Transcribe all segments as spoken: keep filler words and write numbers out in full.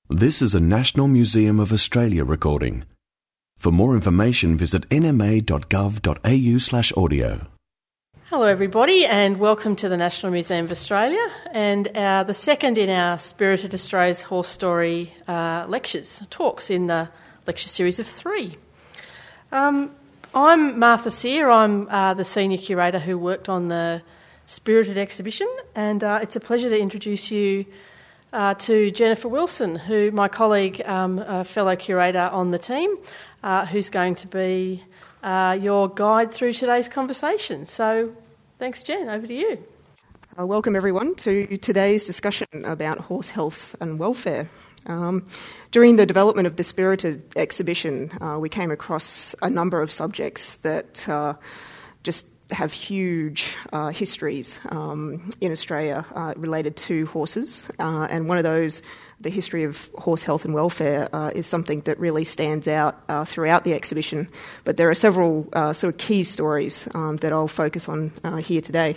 This is a National Museum of Australia recording. For more information, visit n m a dot gov dot a u slash audio. Hello everybody and welcome to the National Museum of Australia and uh, the second in our Spirited Australia's Horse Story uh, lectures, talks in the lecture series of three. Um, I'm Martha Sear, I'm uh, the Senior Curator who worked on the Spirited exhibition, and uh, it's a pleasure to introduce you uh, to Jennifer Wilson, who my colleague, um, a fellow curator on the team, uh, who's going to be uh, your guide through today's conversation. So thanks, Jen, over to you. Uh, welcome everyone to today's discussion about horse health and welfare. Um, during the development of the Spirited exhibition, uh, we came across a number of subjects that uh, just have huge uh, histories um, in Australia uh, related to horses, uh, and one of those, the history of horse health and welfare, uh, is something that really stands out uh, throughout the exhibition. But there are several uh, sort of key stories um, that I'll focus on uh, here today.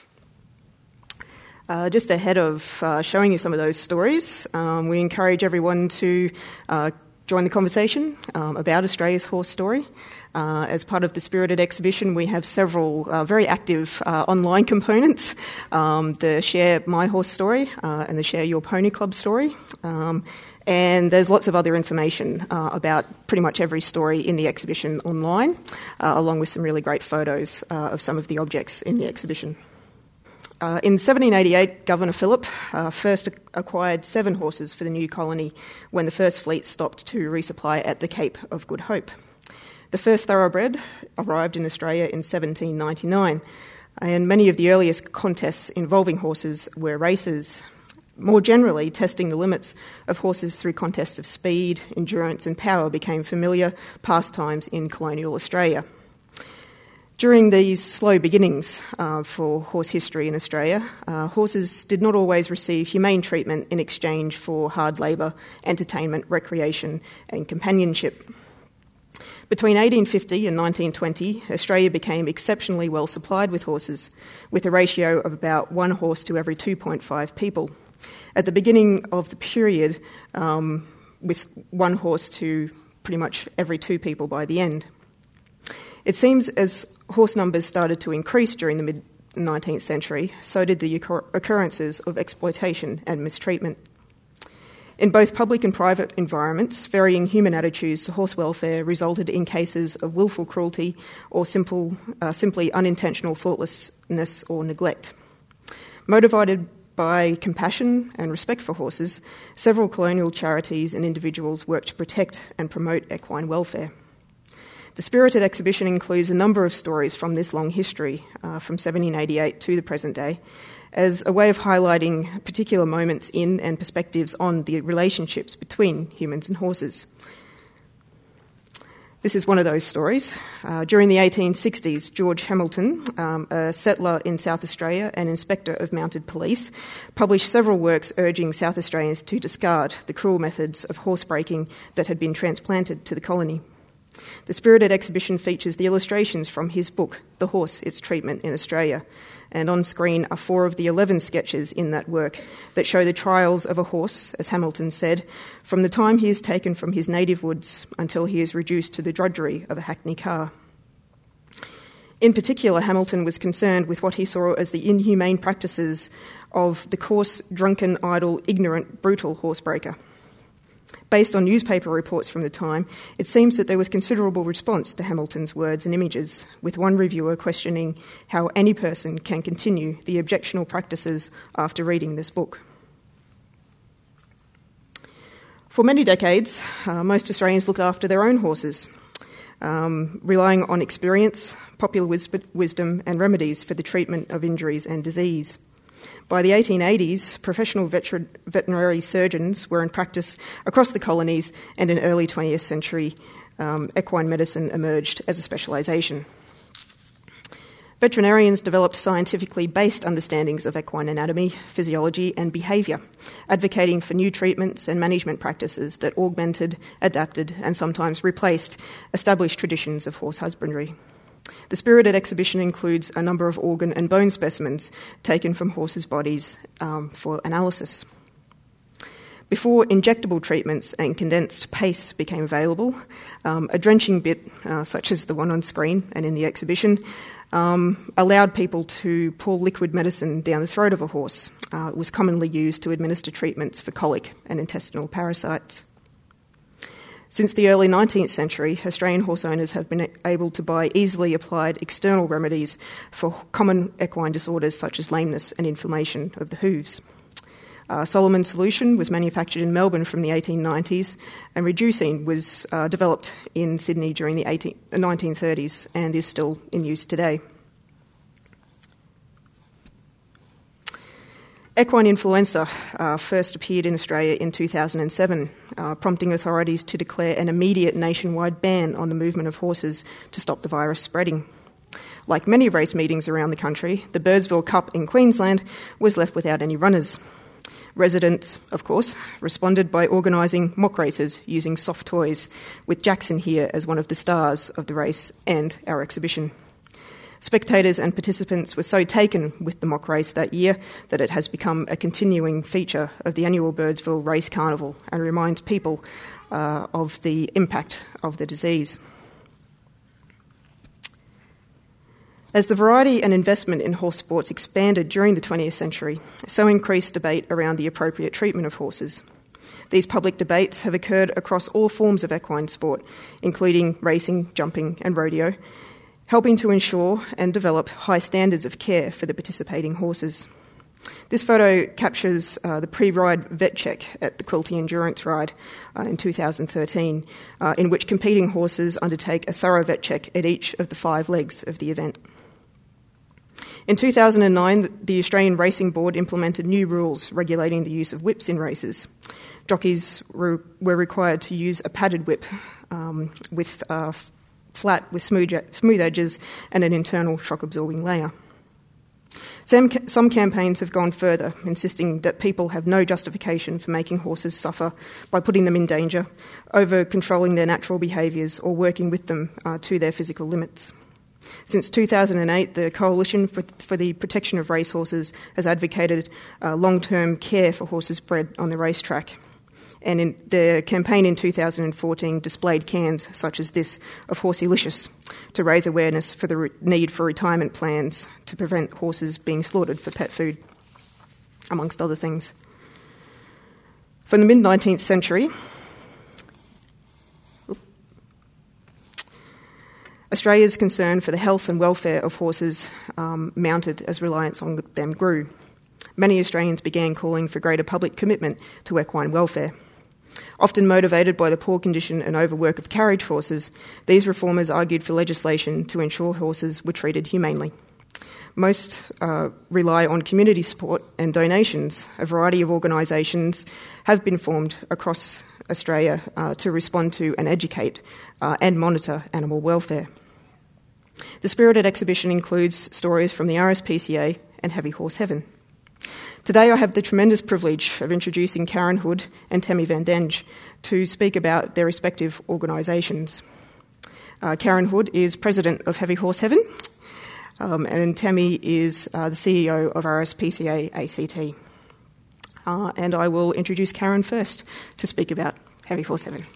Uh, just ahead of uh, showing you some of those stories, um, we encourage everyone to uh, join the conversation um, about Australia's horse story. Uh, as part of the Spirited exhibition, we have several uh, very active uh, online components, um, the Share My Horse Story uh, and the Share Your Pony Club story. Um, and there's lots of other information uh, about pretty much every story in the exhibition online, uh, along with some really great photos uh, of some of the objects in the exhibition. Uh, in seventeen eighty-eight, Governor Phillip uh, first acquired seven horses for the new colony when the first fleet stopped to resupply at the Cape of Good Hope. The first thoroughbred arrived in Australia in seventeen ninety-nine, and many of the earliest contests involving horses were races, more generally testing the limits of horses through contests of speed, endurance and power became familiar pastimes in colonial Australia. During these slow beginnings uh, for horse history in Australia, uh, horses did not always receive humane treatment in exchange for hard labour, entertainment, recreation and companionship. Between eighteen fifty and nineteen twenty, Australia became exceptionally well supplied with horses, with a ratio of about one horse to every two point five people. At the beginning of the period, um, with one horse to pretty much every two people by the end. It seems as horse numbers started to increase during the mid-nineteenth century, so did the occur- occurrences of exploitation and mistreatment. In both public and private environments, varying human attitudes to horse welfare resulted in cases of willful cruelty or simple, uh, simply unintentional thoughtlessness or neglect. Motivated by compassion and respect for horses, several colonial charities and individuals worked to protect and promote equine welfare. The Spirited exhibition includes a number of stories from this long history, uh, from seventeen eighty-eight to the present day, as a way of highlighting particular moments in and perspectives on the relationships between humans and horses. This is one of those stories. Uh, during the eighteen sixties, George Hamilton, um, a settler in South Australia and inspector of mounted police, published several works urging South Australians to discard the cruel methods of horse breaking that had been transplanted to the colony. The Spirited exhibition features the illustrations from his book, The Horse, Its Treatment in Australia, and on screen are four of the eleven sketches in that work that show the trials of a horse, as Hamilton said, from the time he is taken from his native woods until he is reduced to the drudgery of a hackney car. In particular, Hamilton was concerned with what he saw as the inhumane practices of the coarse, drunken, idle, ignorant, brutal horsebreaker. Based on newspaper reports from the time, it seems that there was considerable response to Hamilton's words and images, with one reviewer questioning how any person can continue the objectionable practices after reading this book. For many decades, uh, most Australians looked after their own horses, um, relying on experience, popular wis- wisdom and remedies for the treatment of injuries and disease. By the eighteen eighties, professional veter- veterinary surgeons were in practice across the colonies, and in early twentieth century, um, equine medicine emerged as a specialisation. Veterinarians developed scientifically based understandings of equine anatomy, physiology and behaviour, advocating for new treatments and management practices that augmented, adapted and sometimes replaced established traditions of horse husbandry. The Spirited exhibition includes a number of organ and bone specimens taken from horses' bodies um, for analysis. Before injectable treatments and condensed paste became available, um, a drenching bit, uh, such as the one on screen and in the exhibition, um, allowed people to pour liquid medicine down the throat of a horse. Uh, it was commonly used to administer treatments for colic and intestinal parasites. Since the early nineteenth century, Australian horse owners have been able to buy easily applied external remedies for common equine disorders such as lameness and inflammation of the hooves. Uh, Solomon Solution was manufactured in Melbourne from the eighteen nineties, and Reducine was uh, developed in Sydney during the eighteen, nineteen thirties and is still in use today. Equine influenza uh, first appeared in Australia in two thousand seven, uh, prompting authorities to declare an immediate nationwide ban on the movement of horses to stop the virus spreading. Like many race meetings around the country, the Birdsville Cup in Queensland was left without any runners. Residents, of course, responded by organising mock races using soft toys, with Jackson here as one of the stars of the race and our exhibition. Spectators and participants were so taken with the mock race that year that it has become a continuing feature of the annual Birdsville Race Carnival and reminds people uh, of the impact of the disease. As the variety and investment in horse sports expanded during the twentieth century, so increased debate around the appropriate treatment of horses. These public debates have occurred across all forms of equine sport, including racing, jumping and rodeo, helping to ensure and develop high standards of care for the participating horses. This photo captures uh, the pre-ride vet check at the Quilty Endurance Ride uh, in two thousand thirteen, uh, in which competing horses undertake a thorough vet check at each of the five legs of the event. In two thousand nine, the Australian Racing Board implemented new rules regulating the use of whips in races. Jockeys were, were required to use a padded whip um, with uh, flat with smooth, smooth edges and an internal shock-absorbing layer. Some, some campaigns have gone further, insisting that people have no justification for making horses suffer by putting them in danger, over-controlling their natural behaviours or working with them uh, to their physical limits. Since two thousand eight, the Coalition for, for the Protection of Racehorses has advocated uh, long-term care for horses bred on the racetrack. And in the campaign in two thousand fourteen displayed cans such as this of Horsilicious to raise awareness for the re- need for retirement plans to prevent horses being slaughtered for pet food, amongst other things. From the mid-nineteenth century, Australia's concern for the health and welfare of horses um, mounted as reliance on them grew. Many Australians began calling for greater public commitment to equine welfare. Often motivated by the poor condition and overwork of carriage horses, these reformers argued for legislation to ensure horses were treated humanely. Most uh, rely on community support and donations. A variety of organisations have been formed across Australia uh, to respond to and educate uh, and monitor animal welfare. The Spirited exhibition includes stories from the R S P C A and Heavy Horse Heaven. Today I have the tremendous privilege of introducing Karen Hood and Tammy Van Denge to speak about their respective organisations. Uh, Karen Hood is President of Heavy Horse Heaven, um, and Tammy is uh, the C E O of R S P C A A C T. Uh, and I will introduce Karen first to speak about Heavy Horse Heaven.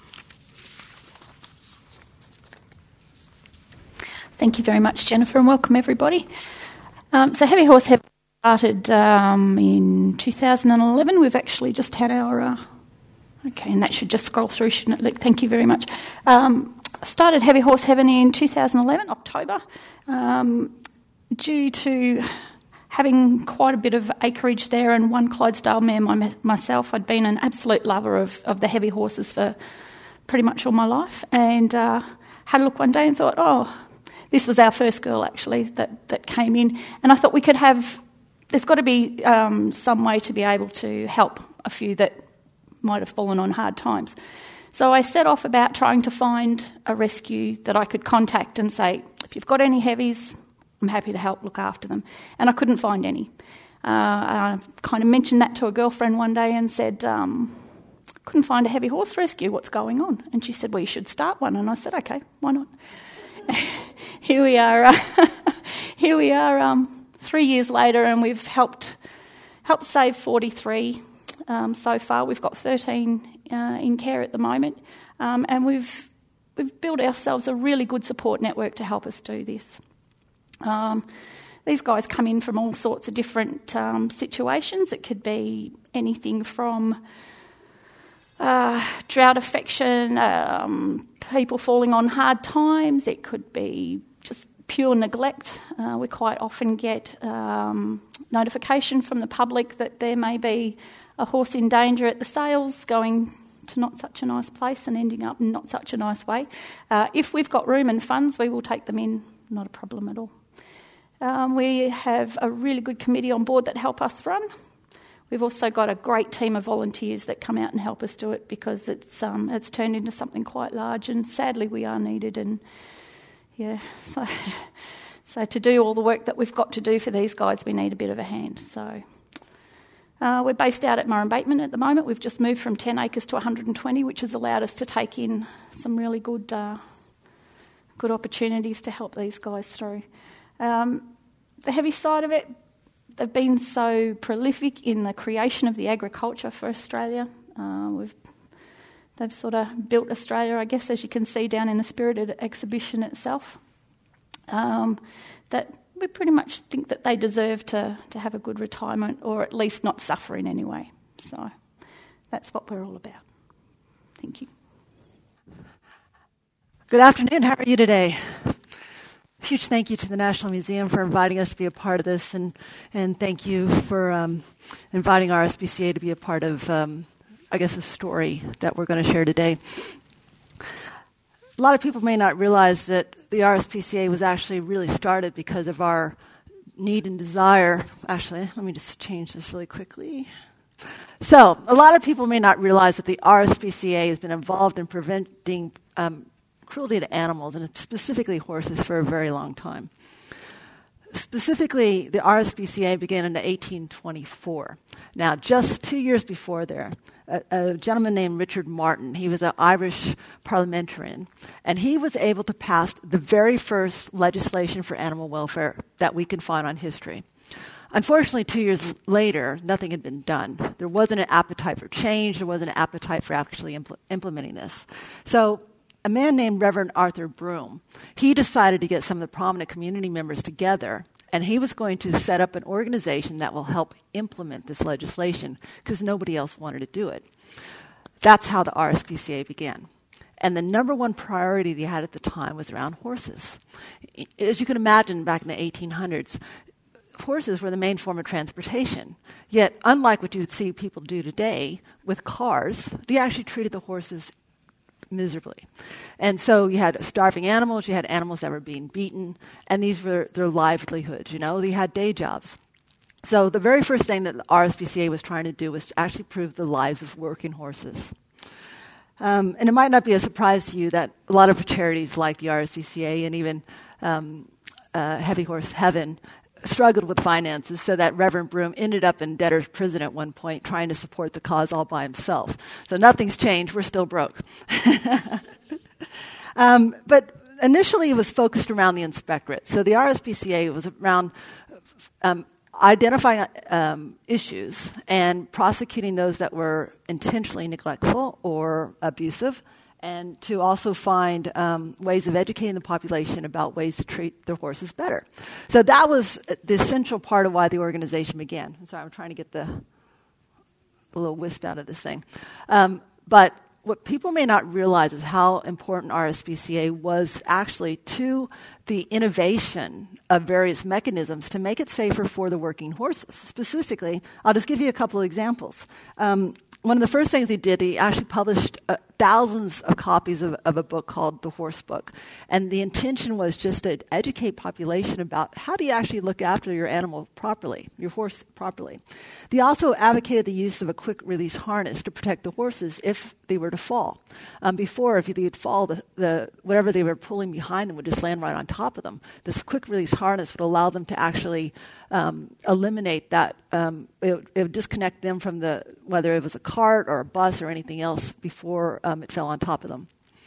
Thank you very much, Jennifer, and welcome everybody. Um, so Heavy Horse Heaven started um, in two thousand eleven. We've actually just had our... Uh, okay, and that should just scroll through, shouldn't it? Thank you very much. Um, started Heavy Horse Heaven in two thousand eleven, October, um, due to having quite a bit of acreage there and one Clydesdale mare my, myself. I'd been an absolute lover of, of the heavy horses for pretty much all my life, and uh, had a look one day and thought, oh... This was our first girl, actually, that, that came in. And I thought we could have... There's got to be um, some way to be able to help a few that might have fallen on hard times. So I set off about trying to find a rescue that I could contact and say, if you've got any heavies, I'm happy to help look after them. And I couldn't find any. Uh, I kind of mentioned that to a girlfriend one day and said, um, couldn't find a heavy horse rescue, what's going on? And she said, well, you should start one. And I said, okay, why not? Here we are. Uh, here we are, um, three years later, and we've helped helped save forty-three um, so far. We've got thirteen uh, in care at the moment, um, and we've we've built ourselves a really good support network to help us do this. Um, these guys come in from all sorts of different um, situations. It could be anything from uh, drought affection, um, people falling on hard times. It could be just pure neglect. Uh, we quite often get um, notification from the public that there may be a horse in danger at the sales, going to not such a nice place and ending up in not such a nice way. Uh, if we've got room and funds, we will take them in, not a problem at all. Um, we have a really good committee on board that help us run. We've also got a great team of volunteers that come out and help us do it, because it's um, it's turned into something quite large, and sadly we are needed. And yeah, so so to do all the work that we've got to do for these guys, we need a bit of a hand. So uh, we're based out at Murrum Bateman at the moment. We've just moved from ten acres to one hundred twenty, which has allowed us to take in some really good uh, good opportunities to help these guys through. Um, the heavy side of it, they've been so prolific in the creation of the agriculture for Australia. Uh, we've They've sort of built Australia, I guess, as you can see down in the Spirited exhibition itself. Um, that we pretty much think that they deserve to, to have a good retirement, or at least not suffer in any way. So that's what we're all about. Thank you. Good afternoon. How are you today? Huge thank you to the National Museum for inviting us to be a part of this, and, and thank you for um, inviting R S P C A to be a part of, um, I guess, the story that we're going to share today. A lot of people may not realize that the R S P C A was actually really started because of our need and desire. Actually, let me just change this really quickly. So, a lot of people may not realize that the R S P C A has been involved in preventing um, cruelty to animals, and specifically horses, for a very long time. Specifically, the R S P C A began in eighteen twenty-four. Now, just two years before there, a, a gentleman named Richard Martin, he was an Irish parliamentarian, and he was able to pass the very first legislation for animal welfare that we can find on history. Unfortunately, two years later, nothing had been done. There wasn't an appetite for change. There wasn't an appetite for actually impl- implementing this. So a man named Reverend Arthur Broom, he decided to get some of the prominent community members together, and he was going to set up an organization that will help implement this legislation, because nobody else wanted to do it. That's how the R S P C A began. And the number one priority they had at the time was around horses. As you can imagine, back in the eighteen hundreds, horses were the main form of transportation. Yet, unlike what you would see people do today with cars, they actually treated the horses miserably. And so you had starving animals, you had animals that were being beaten, and these were their livelihoods, you know, they had day jobs. So the very first thing that the R S P C A was trying to do was to actually improve the lives of working horses. Um, and it might not be a surprise to you that a lot of charities like the R S P C A and even um, uh, Heavy Horse Heaven struggled with finances, so that Reverend Broom ended up in debtor's prison at one point trying to support the cause all by himself. So nothing's changed. We're still broke. um, but initially it was focused around the inspectorate. So the R S P C A was around um, identifying um, issues and prosecuting those that were intentionally neglectful or abusive, and to also find um, ways of educating the population about ways to treat their horses better. So that was the essential part of why the organization began. I'm sorry, I'm trying to get the, the little wisp out of this thing. Um, but what people may not realize is how important R S P C A was actually to the innovation of various mechanisms to make it safer for the working horses. Specifically, I'll just give you a couple of examples. Um, one of the first things he did, he actually published uh, thousands of copies of, of a book called The Horse Book. And the intention was just to educate population about how do you actually look after your animal properly, your horse properly. They also advocated the use of a quick-release harness to protect the horses if they were to fall. Um, before, if they'd fall, the, the whatever they were pulling behind them would just land right on top of them. This quick-release harness would allow them to actually um, eliminate that. Um, it, it would disconnect them from the whether it was a cart or a bus or anything else before um, it fell on top of them.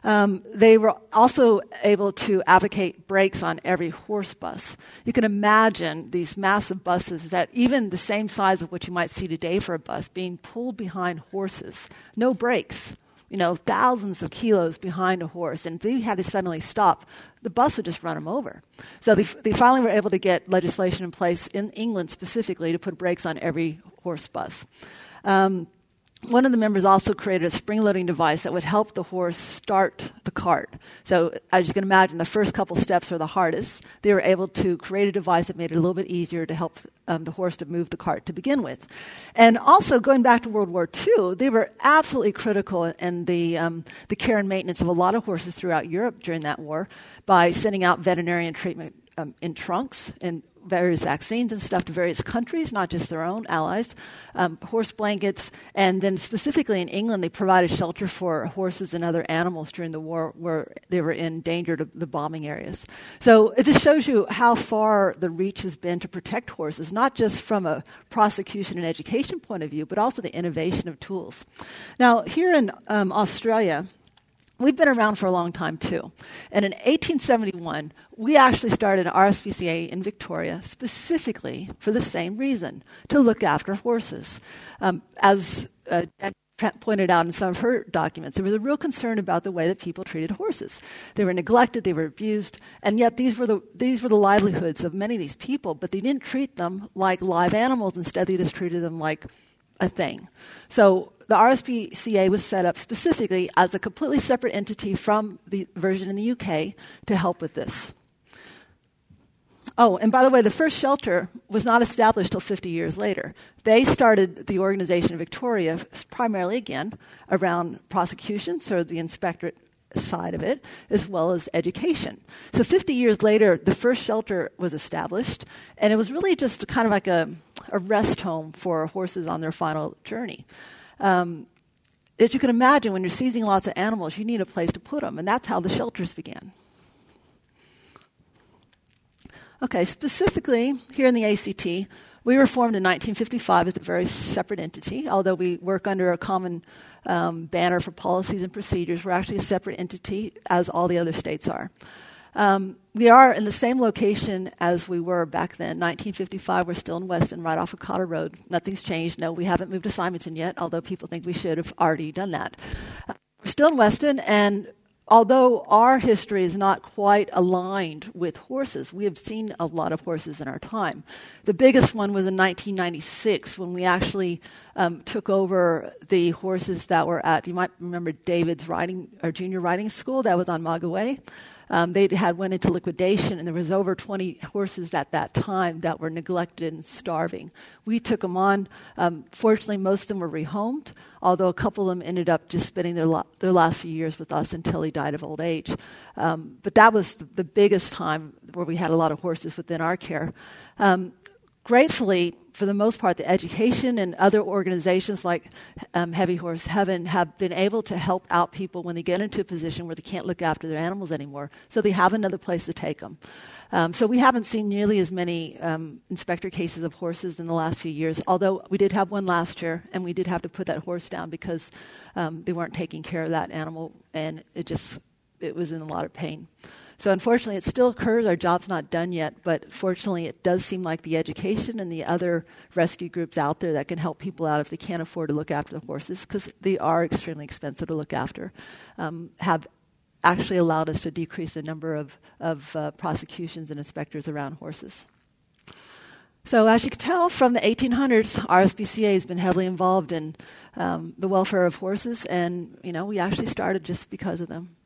Um, they were also able to advocate brakes on every horse bus. You can imagine these massive buses that even the same size of what you might see today for a bus being pulled behind horses, no brakes. You know, thousands of kilos behind a horse, and if they had to suddenly stop, the bus would just run them over. So they, they finally were able to get legislation in place in England specifically to put brakes on every horse bus. Um, One of the members also created a spring-loading device that would help the horse start the cart. So as you can imagine, the first couple steps are the hardest. They were able to create a device that made it a little bit easier to help um, the horse to move the cart to begin with. And also, going back to World War Two, they were absolutely critical in the, um, the care and maintenance of a lot of horses throughout Europe during that war by sending out veterinarian treatment um, in trunks and various vaccines and stuff to various countries, not just their own allies, um, horse blankets, and then specifically in England, they provided shelter for horses and other animals during the war where they were in danger to the bombing areas. So it just shows you how far the reach has been to protect horses, not just from a prosecution and education point of view, but also the innovation of tools. Now, here in um, Australia, we've been around for a long time, too. And in eighteen seventy-one, we actually started an R S P C A in Victoria specifically for the same reason, to look after horses. Um, as uh, Trent pointed out in some of her documents, there was a real concern about the way that people treated horses. They were neglected, they were abused, and yet these were the these were the livelihoods of many of these people, but they didn't treat them like live animals. Instead, they just treated them like a thing. So the R S P C A was set up specifically as a completely separate entity from the version in the U K to help with this. Oh, and by the way, the first shelter was not established till fifty years later. They started the organization in Victoria primarily, again, around prosecution, so the inspectorate side of it, as well as education. So fifty years later, the first shelter was established, and it was really just kind of like a, a rest home for horses on their final journey. Um, as you can imagine, when you're seizing lots of animals, you need a place to put them, and that's how the shelters began. Okay, specifically, here in the A C T, we were formed in nineteen fifty-five as a very separate entity. Although we work under a common um, banner for policies and procedures, we're actually a separate entity, as all the other states are. Um, we are in the same location as we were back then. nineteen fifty-five, we're still in Weston, right off of Cotter Road. Nothing's changed. No, we haven't moved to Simonton yet, although people think we should have already done that. Uh, we're still in Weston, and although our history is not quite aligned with horses, we have seen a lot of horses in our time. The biggest one was in nineteen ninety-six when we actually um, took over the horses that were at, you might remember David's riding, or junior riding school that was on Magaway. Um, they had went into liquidation, and there was over twenty horses at that time that were neglected and starving. We took them on. Um, fortunately, most of them were rehomed, although a couple of them ended up just spending their, lo- their last few years with us until he died of old age. Um, but that was the, the biggest time where we had a lot of horses within our care. Um, gratefully, for the most part, the education and other organizations like um, Heavy Horse Heaven have been able to help out people when they get into a position where they can't look after their animals anymore, so they have another place to take them. Um, so we haven't seen nearly as many um, inspector cases of horses in the last few years, although we did have one last year, and we did have to put that horse down because um, they weren't taking care of that animal, and it just it was in a lot of pain. So unfortunately, it still occurs. Our job's not done yet, but fortunately, it does seem like the education and the other rescue groups out there that can help people out if they can't afford to look after the horses, because they are extremely expensive to look after, um, have actually allowed us to decrease the number of, of uh, prosecutions and inspectors around horses. So as you can tell from the eighteen hundreds, R S P C A has been heavily involved in um, the welfare of horses, and you know we actually started just because of them.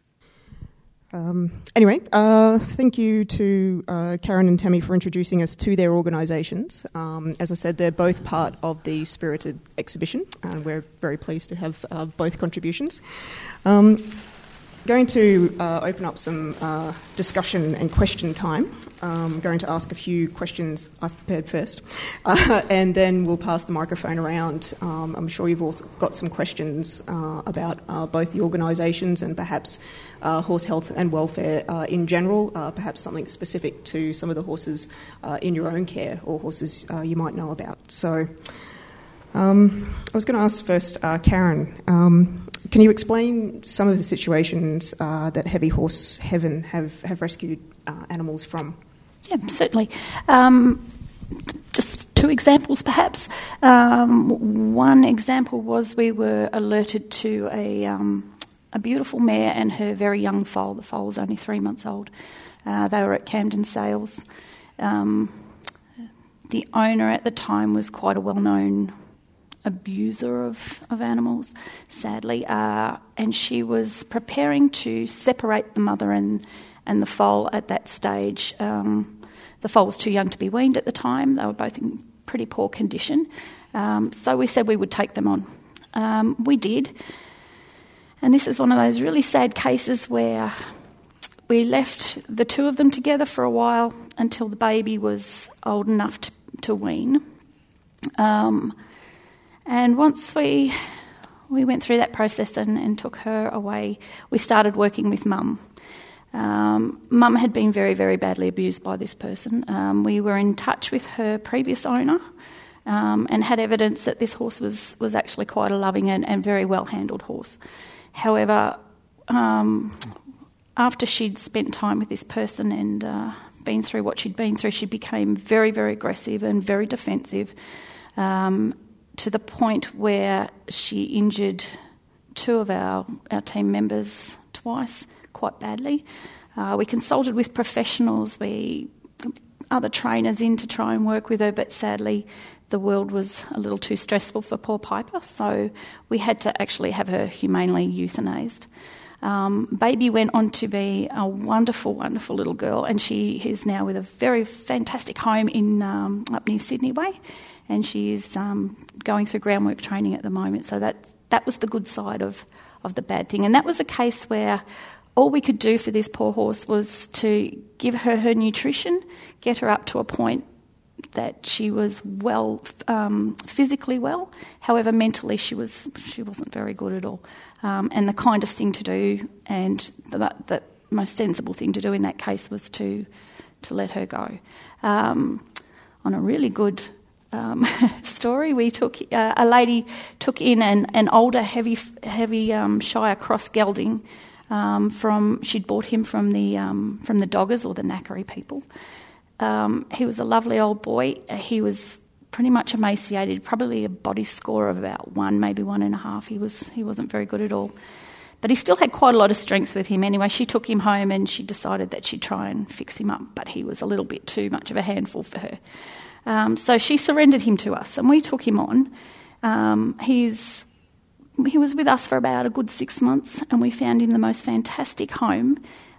Um, anyway, uh, thank you to uh, Karen and Tammy for introducing us to their organisations. Um, as I said, they're both part of the Spirited exhibition, and we're very pleased to have uh, both contributions. Um, going to uh, open up some uh, discussion and question time. I'm going to ask a few questions I've prepared first, uh, and then we'll pass the microphone around. Um, I'm sure you've also got some questions uh, about uh, both the organisations and perhaps uh, horse health and welfare uh, in general, uh, perhaps something specific to some of the horses uh, in your own care or horses uh, you might know about. So um, I was going to ask first, uh, Karen, um, can you explain some of the situations uh, that Heavy Horse Heaven have, have rescued uh, animals from? Yeah, certainly. Um, just two examples, perhaps. Um, one example was we were alerted to a, um, a beautiful mare and her very young foal. The foal was only three months old. Uh, they were at Camden Sales. Um, the owner at the time was quite a well-known abuser of, of animals, sadly, uh, and she was preparing to separate the mother and, and the foal at that stage. Um, the foal was too young to be weaned at the time. They were both in pretty poor condition. Um, so we said we would take them on. Um, we did. And this is one of those really sad cases where we left the two of them together for a while until the baby was old enough to, to wean. Um, and once we we went through that process and, and took her away, we started working with Mum. Um, Mum had been very, very badly abused by this person. Um, we were in touch with her previous owner um, and had evidence that this horse was, was actually quite a loving and, and very well-handled horse. However, um, after she'd spent time with this person and uh, been through what she'd been through, she became very, very aggressive and very defensive, um, to the point where she injured two of our, our team members twice, quite badly. Uh, we consulted with professionals, we other trainers in to try and work with her, but sadly the world was a little too stressful for poor Piper, so we had to actually have her humanely euthanased. Um, Baby went on to be a wonderful, wonderful little girl, and she is now with a very fantastic home in um, up near Sydney Way, and she is um, going through groundwork training at the moment. So that that was the good side of, of the bad thing. And that was a case where all we could do for this poor horse was to give her her nutrition, get her up to a point that she was well, um, physically well. However, mentally she was she wasn't very good at all. Um, and the kindest thing to do, and the, the most sensible thing to do in that case, was to to let her go. Um, on a really good um, story, we took uh, a lady took in an, an older, heavy heavy um, Shire cross gelding. Um, from she'd bought him from the um, from the doggers or the knackery people. Um, he was a lovely old boy. He was pretty much emaciated, probably a body score of about one, maybe one and a half. He was he wasn't very good at all, but he still had quite a lot of strength with him. Anyway, she took him home and she decided that she'd try and fix him up, but he was a little bit too much of a handful for her. Um, so she surrendered him to us, and we took him on. Um, he's He was with us for about a good six months, and we found him the most fantastic home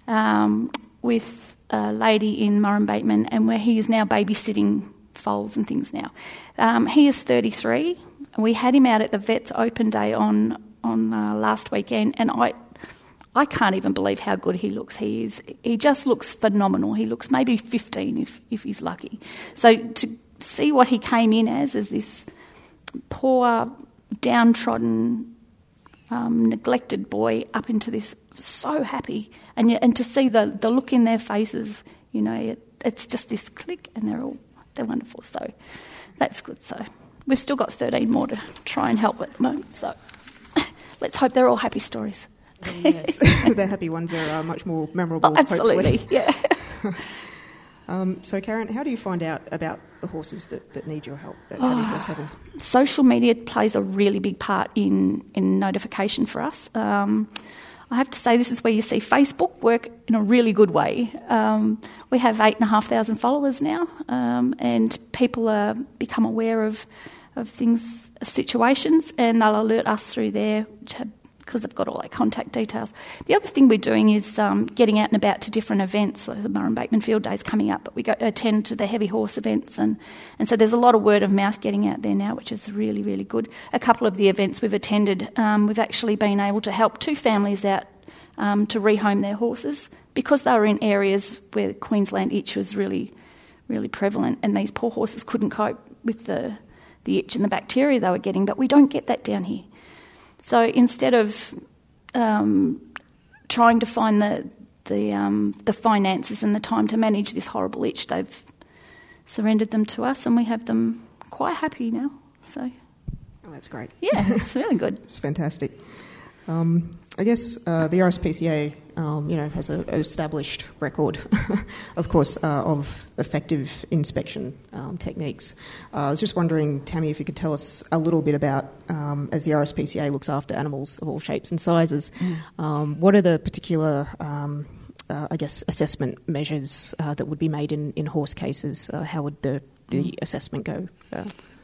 um, with a lady in Murrum Bateman, and where he is now babysitting foals and things now. Um, he is thirty-three. We had him out at the vet's open day on on uh, last weekend, and I I can't even believe how good he looks. He is he just looks phenomenal. He looks maybe fifteen if if he's lucky. So to see what he came in as as this poor, downtrodden, um, neglected boy up into this, so happy, and and to see the, the look in their faces, you know, it, it's just this click, and they're all they're wonderful. So that's good. So we've still got thirteen more to try and help at the moment. So let's hope they're all happy stories. Yes, the happy ones are uh, much more memorable. Oh, absolutely, hopefully. yeah. Um, so, Karen, how do you find out about the horses that, that need your help at Heavy Horse Heaven? Social media plays a really big part in, in notification for us. Um, I have to say this is where you see Facebook work in a really good way. Um, we have eight and a half thousand followers now, um, and people are become aware of of things, situations, and they'll alert us through there, because they've got all our contact details. The other thing we're doing is um, getting out and about to different events. So the Murrum Bateman Field Day's coming up, but we go attend to the heavy horse events, and, and so there's a lot of word of mouth getting out there now, which is really, really good. A couple of the events we've attended, um, we've actually been able to help two families out um, to rehome their horses, because they were in areas where Queensland itch was really, really prevalent, and these poor horses couldn't cope with the, the itch and the bacteria they were getting, but we don't get that down here. So instead of um, trying to find the the um, the finances and the time to manage this horrible itch, they've surrendered them to us, and we have them quite happy now. So, oh, that's great. Yeah, it's really good. It's fantastic. Um, I guess uh, the R S P C A, um, you know, has a, an established record, of course, uh, of effective inspection um, techniques. Uh, I was just wondering, Tammy, if you could tell us a little bit about, um, as the R S P C A looks after animals of all shapes and sizes, mm. um, what are the particular, um, uh, I guess, assessment measures uh, that would be made in, in horse cases? Uh, how would the, the mm. assessment go? Uh,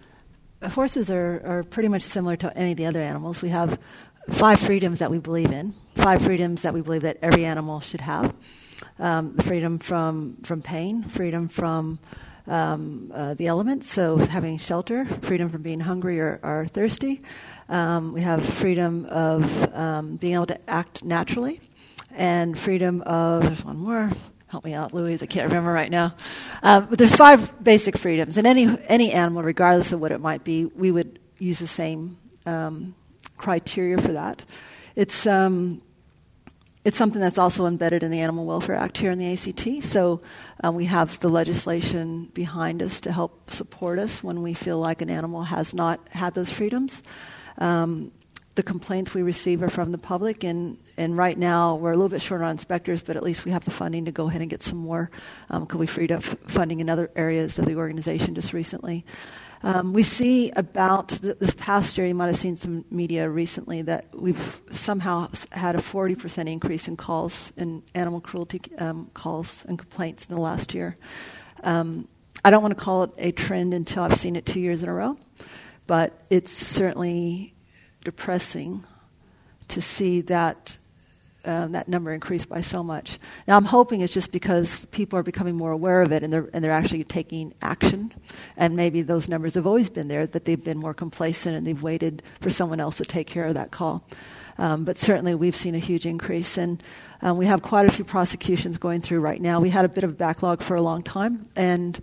Horses are, are pretty much similar to any of the other animals. We have five freedoms that we believe in, five freedoms that we believe that every animal should have. Um, the freedom from, from pain, freedom from um, uh, the elements, so having shelter, freedom from being hungry or, or thirsty. Um, we have freedom of um, being able to act naturally, and freedom of, there's one more, help me out, Louise, I can't remember right now. Uh, but there's five basic freedoms, and any any animal, regardless of what it might be, we would use the same um, criteria for that. It's um, it's something that's also embedded in the Animal Welfare Act here in the A C T, so um, we have the legislation behind us to help support us when we feel like an animal has not had those freedoms. Um, the complaints we receive are from the public, and, and right now we're a little bit short on inspectors, but at least we have the funding to go ahead and get some more, because um, we freed up f- funding in other areas of the organization just recently. Um, we see about th- this past year, you might have seen some media recently, that we've somehow had a forty percent increase in calls, in animal cruelty um, calls and complaints in the last year. Um, I don't want to call it a trend until I've seen it two years in a row, but it's certainly depressing to see that um, that number increase by so much. Now, I'm hoping it's just because people are becoming more aware of it, and they're and they're actually taking action. And maybe those numbers have always been there, that they've been more complacent and they've waited for someone else to take care of that call. Um, but certainly, we've seen a huge increase, and um, we have quite a few prosecutions going through right now. We had a bit of a backlog for a long time, and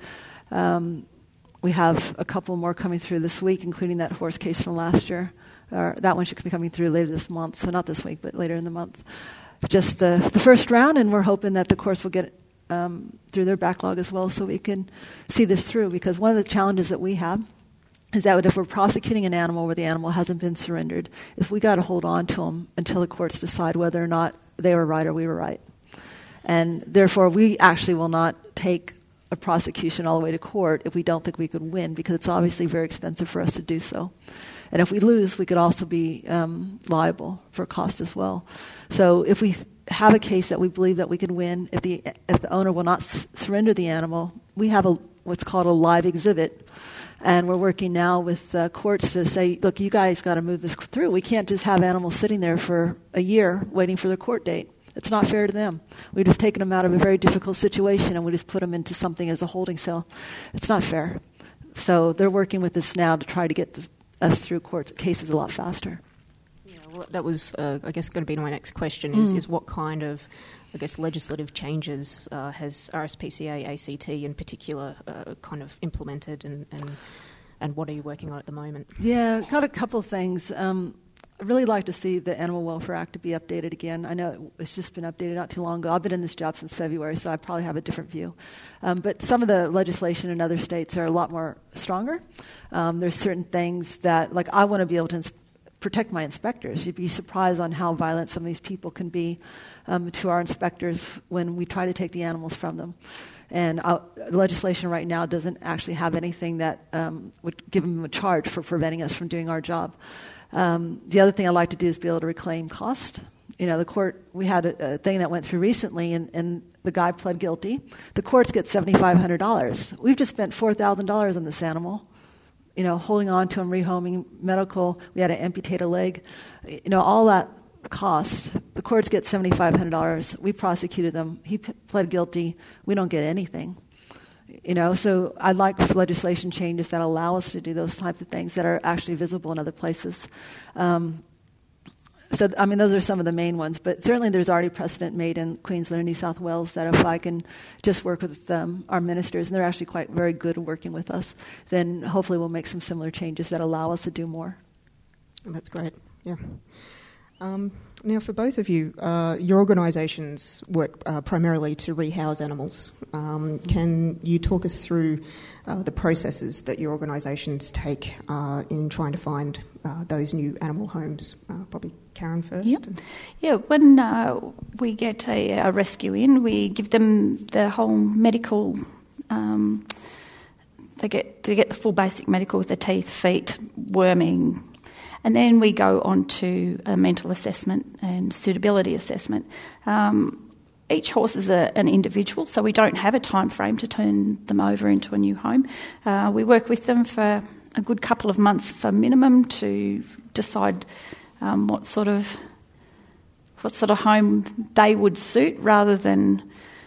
um, we have a couple more coming through this week, including that horse case from last year. Or that one should be coming through later this month, so not this week, but later in the month. Just the, the first round, and we're hoping that the courts will get um, through their backlog as well, so we can see this through. Because one of the challenges that we have is that if we're prosecuting an animal where the animal hasn't been surrendered, is we got to hold on to them until the courts decide whether or not they were right or we were right. And therefore, we actually will not take a prosecution all the way to court if we don't think we could win, because it's obviously very expensive for us to do so. And if we lose, we could also be um, liable for cost as well. So if we have a case that we believe that we can win, if the if the owner will not s- surrender the animal, we have a what's called a live exhibit. And we're working now with uh, courts to say, look, you guys got to move this through. We can't just have animals sitting there for a year waiting for their court date. It's not fair to them. We've just taken them out of a very difficult situation and we just put them into something as a holding cell. It's not fair. So they're working with us now to try to get the, us through court cases a lot faster. Yeah, well, that was, uh, I guess, going to be my next question, is, mm. is what kind of, I guess, legislative changes uh, has R S P C A, A C T in particular, uh, kind of implemented, and, and and what are you working on at the moment? Yeah, got a couple of things. Um, I'd really like to see the Animal Welfare Act to be updated again. I know it's just been updated not too long ago. I've been in this job since February, so I probably have a different view. Um, but some of the legislation in other states are a lot more stronger. Um, there's certain things that, like, I want to be able to ins- protect my inspectors. You'd be surprised on how violent some of these people can be um, to our inspectors when we try to take the animals from them. And uh, legislation right now doesn't actually have anything that um, would give them a charge for preventing us from doing our job. Um, the other thing I'd like to do is be able to reclaim cost. You know, the court, we had a, a thing that went through recently, and, and the guy pled guilty. The courts get seven thousand five hundred dollars. We've just spent four thousand dollars on this animal, you know, holding on to him, rehoming, medical. We had to amputate a leg. You know, all that cost. The courts get seven thousand five hundred dollars. We prosecuted them. He p- pled guilty. We don't get anything. You know, so I'd like legislation changes that allow us to do those types of things that are actually visible in other places. Um, so, I mean, those are some of the main ones. But certainly there's already precedent made in Queensland and New South Wales that if I can just work with um, our ministers, and they're actually quite very good at working with us, then hopefully we'll make some similar changes that allow us to do more. That's great, yeah. Um, now, for both of you, uh, your organisations work uh, primarily to rehouse animals. Um, can you talk us through uh, the processes that your organisations take uh, in trying to find uh, those new animal homes? Uh, probably Karen first. Yep. Yeah, when uh, we get a, a rescue in, we give them the whole medical. Um, they get they get the full basic medical with their teeth, feet, worming. And then we go on to a mental assessment and suitability assessment. Um, each horse is a, an individual, so we don't have a time frame to turn them over into a new home. Uh, we work with them for a good couple of months for minimum to decide um, what sort of what sort of home they would suit, rather than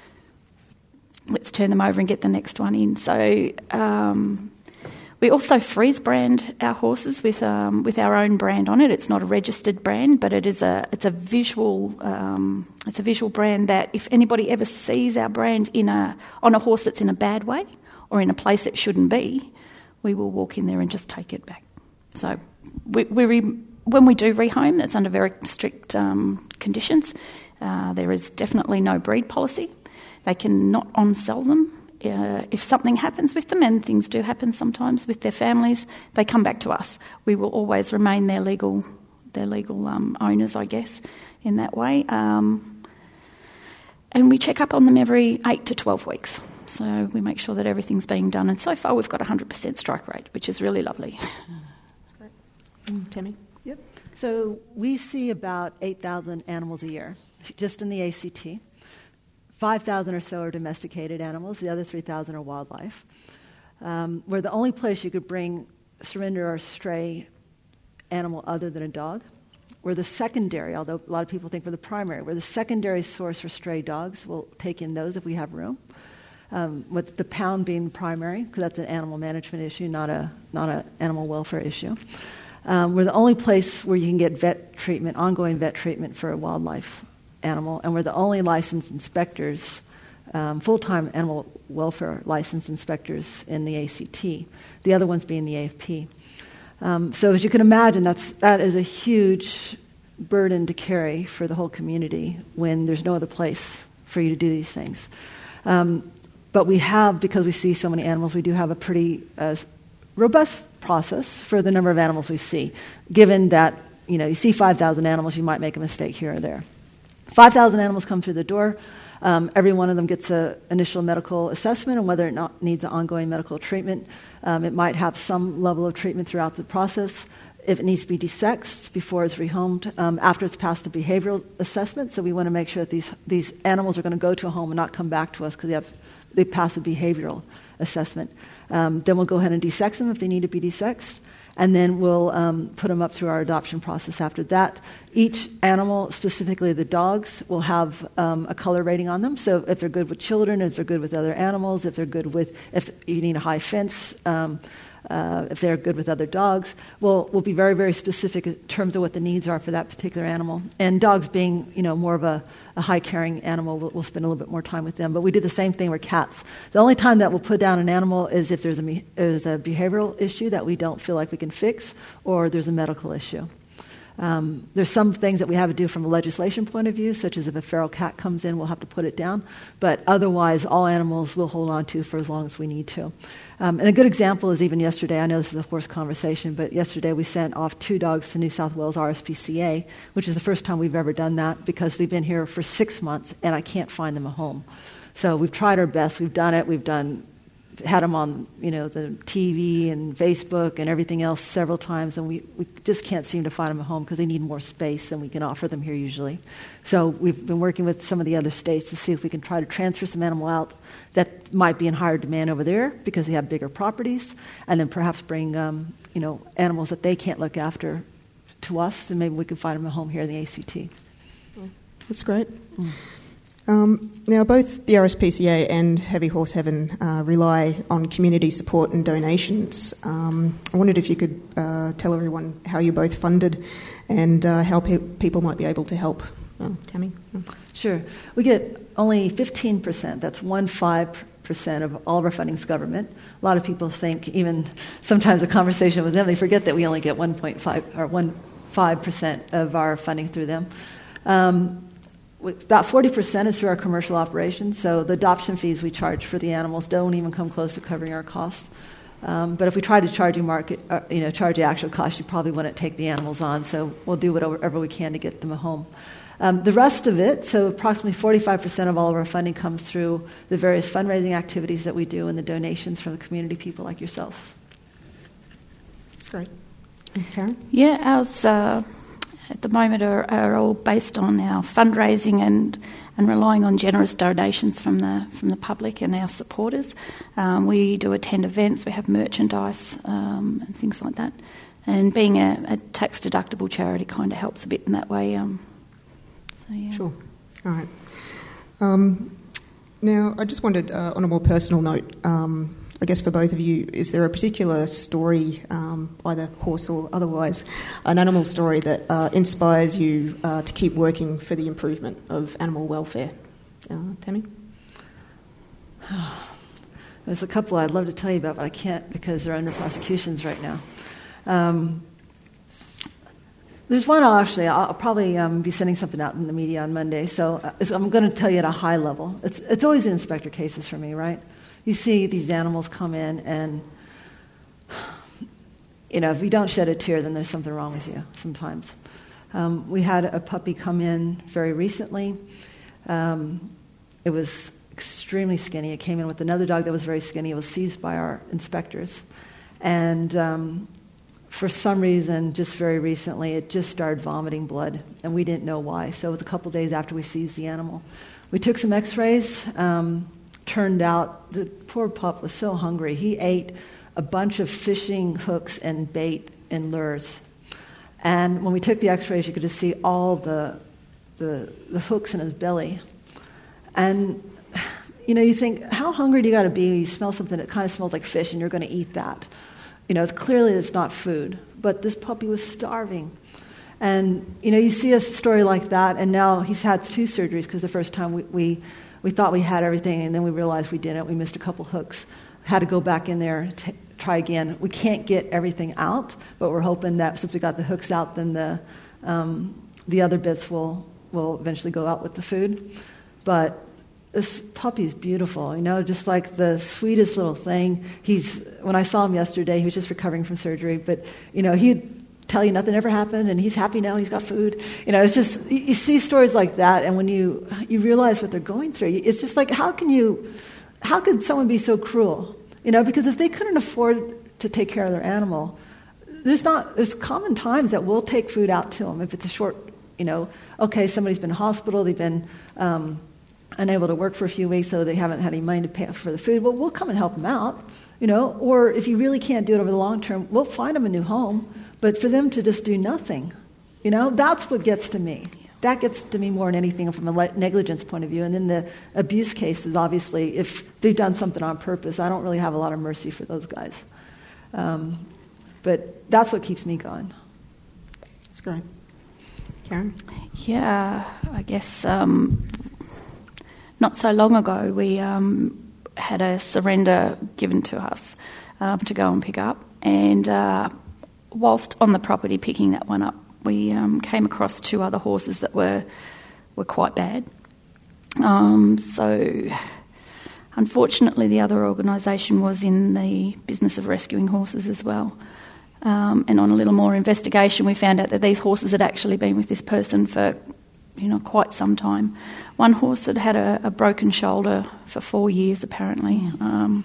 let's turn them over and get the next one in. So. Um, We also freeze brand our horses with um, with our own brand on it. It's not a registered brand, but it is a it's a visual um, it's a visual brand that if anybody ever sees our brand in a on a horse that's in a bad way or in a place it shouldn't be, we will walk in there and just take it back. So we, we re, when we do rehome, it's under very strict um, conditions. Uh, there is definitely no breed policy. They cannot on-sell them. Uh, if something happens with them, and things do happen sometimes with their families, they come back to us. We will always remain their legal, their legal um, owners, I guess, in that way. Um, and we check up on them every eight to twelve weeks. So we make sure that everything's being done. And so far, we've got a hundred percent strike rate, which is really lovely. That's great. Mm, Tammy. Yep. So we see about eight thousand animals a year, just in the A C T. five thousand or so are domesticated animals. The other three thousand are wildlife. Um, we're the only place you could bring surrender or stray animal other than a dog. We're the secondary, although a lot of people think we're the primary. We're the secondary source for stray dogs. We'll take in those if we have room. Um, with the pound being primary, because that's an animal management issue, not a not an animal welfare issue. Um, we're the only place where you can get vet treatment, ongoing vet treatment for a wildlife animal, and we're the only licensed inspectors, um, full-time animal welfare licensed inspectors in the A C T, the other ones being the A F P. Um, so as you can imagine, that's, that is a huge burden to carry for the whole community when there's no other place for you to do these things. Um, but we have, because we see so many animals, we do have a pretty uh, robust process for the number of animals we see. Given that, you know, you see five thousand animals, you might make a mistake here or there. five thousand animals come through the door. Um, every one of them gets an initial medical assessment on whether it not needs an ongoing medical treatment. Um, it might have some level of treatment throughout the process. If it needs to be desexed before it's rehomed, um, after it's passed a behavioral assessment. So we want to make sure that these these animals are going to go to a home and not come back to us because they have they passed a behavioral assessment. Um, then we'll go ahead and desex them if they need to be desexed. And then we'll um, put them up through our adoption process after that. Each animal, specifically the dogs, will have um, a color rating on them. So if they're good with children, if they're good with other animals, if they're good with, if you need a high fence, um, uh, if they're good with other dogs, we'll, we'll be very, very specific in terms of what the needs are for that particular animal. And dogs being, you know, more of a, a high-carrying animal, we'll, we'll spend a little bit more time with them. But we do the same thing with cats. The only time that we'll put down an animal is if there's a, there's a behavioral issue that we don't feel like we can fix, or there's a medical issue. Um, there's some things that we have to do from a legislation point of view, such as if a feral cat comes in, we'll have to put it down. But otherwise, all animals we'll hold on to for as long as we need to. Um, and a good example is even yesterday, I know this is a horse conversation, but yesterday we sent off two dogs to New South Wales R S P C A, which is the first time we've ever done that because they've been here for six months and I can't find them a home. So we've tried our best. We've done it. We've done... had them on, you know, the T V and Facebook and everything else several times, and we, we just can't seem to find them a home because they need more space than we can offer them here usually. So we've been working with some of the other states to see if we can try to transfer some animal out that might be in higher demand over there because they have bigger properties, and then perhaps bring, um, you know, animals that they can't look after to us, and maybe we can find them a home here in the A C T. That's great. Mm. Um, now, both the R S P C A and Heavy Horse Heaven uh, rely on community support and donations. Um, I wondered if you could uh, tell everyone how you're both funded and uh, how pe- people might be able to help. Oh, Tammy? Oh. Sure. We get only fifteen percent. That's one five percent of all of our funding is government. A lot of people think, even sometimes a conversation with them, they forget that we only get one point five or one five percent of our funding through them. Um, about forty percent is through our commercial operations, so the adoption fees we charge for the animals don't even come close to covering our costs. Um, but if we try to charge you market, uh, you know, charge the actual cost, you probably wouldn't take the animals on. So we'll do whatever we can to get them home. Um, the rest of it, so approximately forty-five percent of all of our funding comes through the various fundraising activities that we do and the donations from the community people like yourself. That's great. And Karen? Yeah, ours uh, at the moment are, are all based on our fundraising and and relying on generous donations from the from the public and our supporters. Um, we do attend events, we have merchandise um, and things like that. And being a, a tax-deductible charity kind of helps a bit in that way. Um, so, yeah. Sure. All right. Um, now, I just wondered, uh, on a more personal note, um, I guess for both of you, is there a particular story, um, either horse or otherwise, an animal story that uh, inspires you uh, to keep working for the improvement of animal welfare? Uh, Tammy? There's a couple I'd love to tell you about, but I can't because they're under prosecutions right now. Um, there's one I'll actually, I'll probably um, be sending something out in the media on Monday, so uh, I'm going to tell you at a high level. It's, it's always the inspector cases for me, right? You see these animals come in and, you know, if you don't shed a tear, then there's something wrong with you sometimes. Um, we had a puppy come in very recently. Um, it was extremely skinny. It came in with another dog that was very skinny. It was seized by our inspectors. And um, for some reason, just very recently, it just started vomiting blood, and we didn't know why. So it was a couple days after we seized the animal. We took some x-rays. Um, turned out the poor pup was so hungry. He ate a bunch of fishing hooks and bait and lures. And when we took the x-rays, you could just see all the, the, the hooks in his belly. And, you know, you think, how hungry do you got to be when you smell something that kind of smells like fish and you're going to eat that? You know, it's clearly it's not food. But this puppy was starving. And, you know, you see a story like that, and now he's had two surgeries because the first time we... we We thought we had everything, and then we realized we didn't. We missed a couple hooks. Had to go back in there, t- try again. We can't get everything out, but we're hoping that since we got the hooks out, then the um, the other bits will will eventually go out with the food. But this puppy's beautiful, you know, just like the sweetest little thing. He's when I saw him yesterday, he was just recovering from surgery, but you know he'd tell you nothing ever happened, and he's happy now, he's got food. You know, it's just, you, you see stories like that, and when you you realize what they're going through, it's just like, how can you, how could someone be so cruel? You know, because if they couldn't afford to take care of their animal, there's not, there's common times that we'll take food out to them. If it's a short, you know, okay, somebody's been in hospital, they've been um, unable to work for a few weeks, so they haven't had any money to pay for the food, well, we'll come and help them out, you know, or if you really can't do it over the long term, we'll find them a new home. But for them to just do nothing, you know, that's what gets to me. That gets to me more than anything from a negligence point of view. And then the abuse cases, obviously, if they've done something on purpose, I don't really have a lot of mercy for those guys. Um, but that's what keeps me going. That's great. Karen? Yeah, I guess um, not so long ago we um, had a surrender given to us um, to go and pick up. And... Uh, Whilst on the property picking that one up, we um, came across two other horses that were were quite bad. Um, so, unfortunately, the other organisation was in the business of rescuing horses as well. Um, and on a little more investigation, we found out that these horses had actually been with this person for, you know, quite some time. One horse had had a, a broken shoulder for four years, apparently. Um,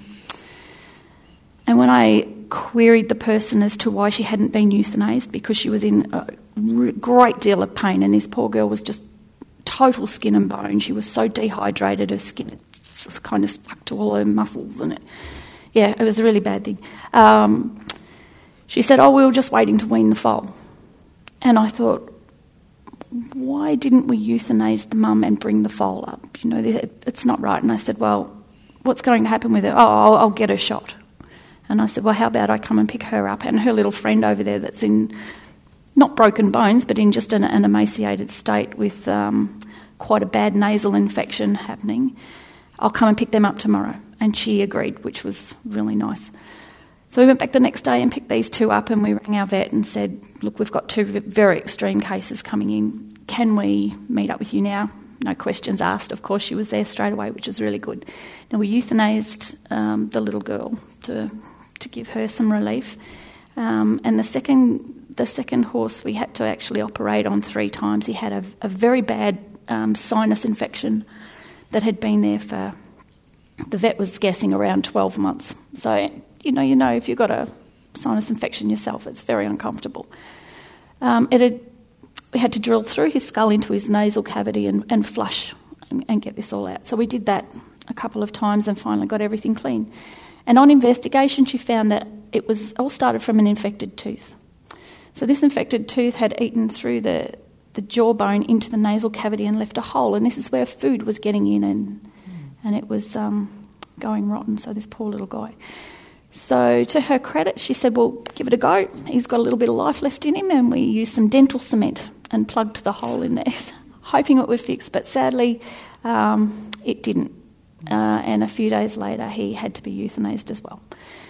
and when I queried the person as to why she hadn't been euthanased, because she was in a great deal of pain, and this poor girl was just total skin and bone. She was so dehydrated, her skin was kind of stuck to all her muscles, and it, yeah, it was a really bad thing. Um, she said, oh, we were just waiting to wean the foal. And I thought, why didn't we euthanase the mum and bring the foal up? You know, it's not right. And I said, well, what's going to happen with her? Oh, I'll, I'll get her shot. And I said, well, how about I come and pick her up, and her little friend over there that's in not broken bones, but in just an, an emaciated state with um, quite a bad nasal infection happening. I'll come and pick them up tomorrow. And she agreed, which was really nice. So we went back the next day and picked these two up, and we rang our vet and said, look, we've got two very extreme cases coming in. Can we meet up with you now? No questions asked. Of course, she was there straight away, which was really good. Now, we euthanased um, the little girl to to give her some relief. Um, and the second the second horse we had to actually operate on three times. He had a, a very bad um, sinus infection that had been there for, the vet was guessing, around twelve months. So, you know, you know, if you've got a sinus infection yourself, it's very uncomfortable. Um, it had, we had to drill through his skull into his nasal cavity and, and flush and, and get this all out. So we did that a couple of times and finally got everything clean. And on investigation, she found that it was all started from an infected tooth. So this infected tooth had eaten through the, the jawbone into the nasal cavity and left a hole, and this is where food was getting in, and and it was um, going rotten, so this poor little guy. So to her credit, she said, well, give it a go. He's got a little bit of life left in him, and we used some dental cement and plugged the hole in there, hoping it would fix. But sadly, um, it didn't. Uh, and a few days later, he had to be euthanased as well.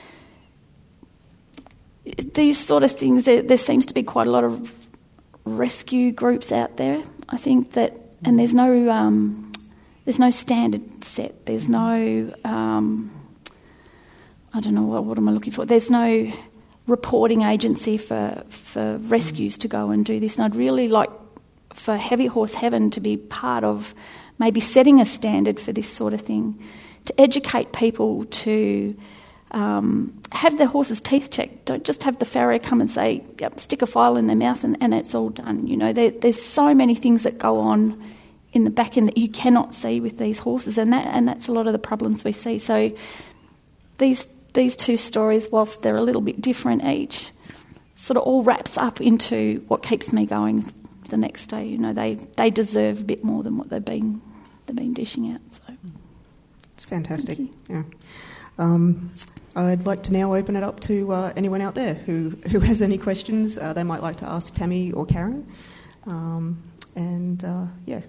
These sort of things, there, there seems to be quite a lot of rescue groups out there. I think that, and there's no, um, there's no standard set. There's no... Um, I don't know, what, what am I looking for? There's no reporting agency for, for rescues to go and do this. And I'd really like for Heavy Horse Heaven to be part of maybe setting a standard for this sort of thing, to educate people to um, have their horses' teeth checked. Don't just have the farrier come and say, yep, stick a file in their mouth and, and it's all done. You know, there, there's so many things that go on in the back end that you cannot see with these horses, and that and that's a lot of the problems we see. So these These two stories, whilst they're a little bit different each, sort of all wraps up into what keeps me going the next day. You know, they, they deserve a bit more than what they've been they've been dishing out. So it's fantastic. Yeah. Um, I'd like to now open it up to uh, anyone out there who, who has any questions uh, they might like to ask Tammy or Karen. Um, and uh, yeah.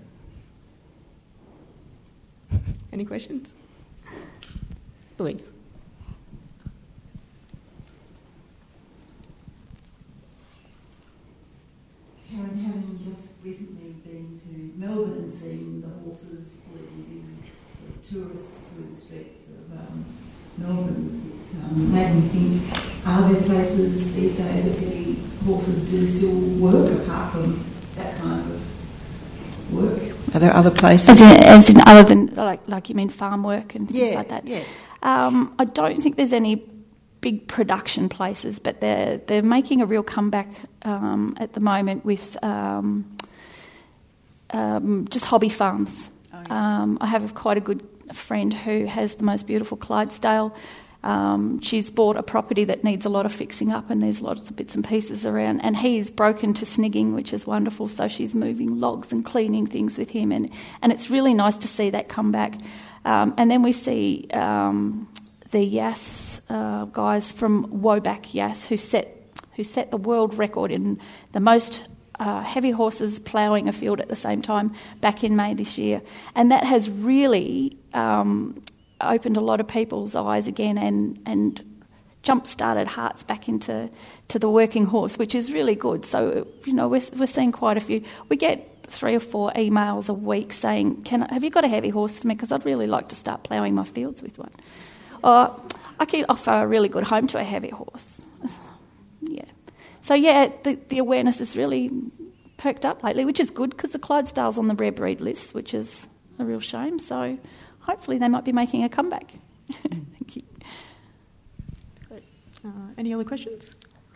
Any questions? Louise. Karen, having just recently been to Melbourne and seeing the horses leading sort of tourists through the streets of um, Melbourne, um, made me think, are there places these days that heavy horses do still work apart from that kind of work? Are there other places? As in, as in other than, like, like you mean farm work and things yeah, like that? Yeah. Um, I don't think there's any big production places, but they're they're making a real comeback um, at the moment with um, um, just hobby farms. Oh, yeah. um, I have quite a good friend who has the most beautiful Clydesdale. Um, she's bought a property that needs a lot of fixing up, and there's lots of bits and pieces around. And he's broken to snigging, which is wonderful. So she's moving logs and cleaning things with him, and and it's really nice to see that come back. Um, and then we see. Um, The Yass uh, guys from Woback Yass, who set who set the world record in the most uh, heavy horses ploughing a field at the same time back in May this year, and that has really um, opened a lot of people's eyes again and and jump-started hearts back into to the working horse, which is really good. So you know we're we're seeing quite a few. We get three or four emails a week saying, "Can I, have you got a heavy horse for me? Because I'd really like to start ploughing my fields with one." Or I could offer a really good home to a heavy horse. Yeah. So, yeah, the, the awareness is really perked up lately, which is good because the Clydesdale's on the rare breed list, which is a real shame. So hopefully they might be making a comeback. Thank you. Uh, any other questions?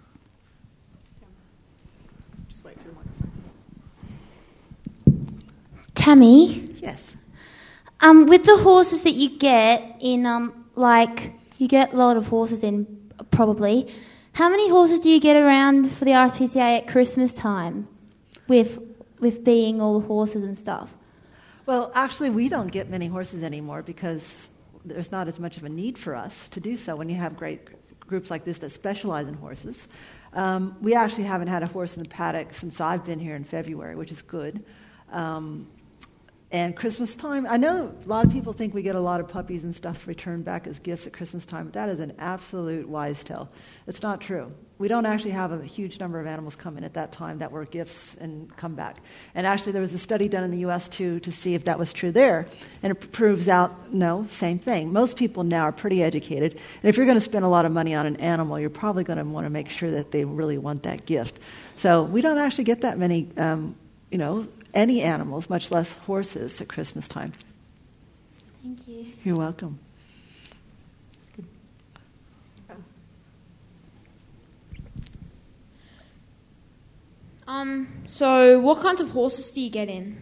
Just wait for the microphone. Tammy? Yes. Um, with the horses that you get in... Um, Like, you get a lot of horses in, probably. How many horses do you get around for the R S P C A at Christmas time with with being all the horses and stuff? Well, actually, we don't get many horses anymore because there's not as much of a need for us to do so when you have great groups like this that specialize in horses. Um, we actually haven't had a horse in the paddock since I've been here in February, which is good. Um, And Christmas time, I know a lot of people think we get a lot of puppies and stuff returned back as gifts at Christmas time, but that is an absolute wise tale. It's not true. We don't actually have a huge number of animals come in at that time that were gifts and come back. And actually there was a study done in the U S too to see if that was true there. And it proves out, no, same thing. Most people now are pretty educated. And if you're going to spend a lot of money on an animal, you're probably going to want to make sure that they really want that gift. So we don't actually get that many, um, you know, any animals, much less horses at Christmas time. Thank you. You're welcome. Um, so what kinds of horses do you get in?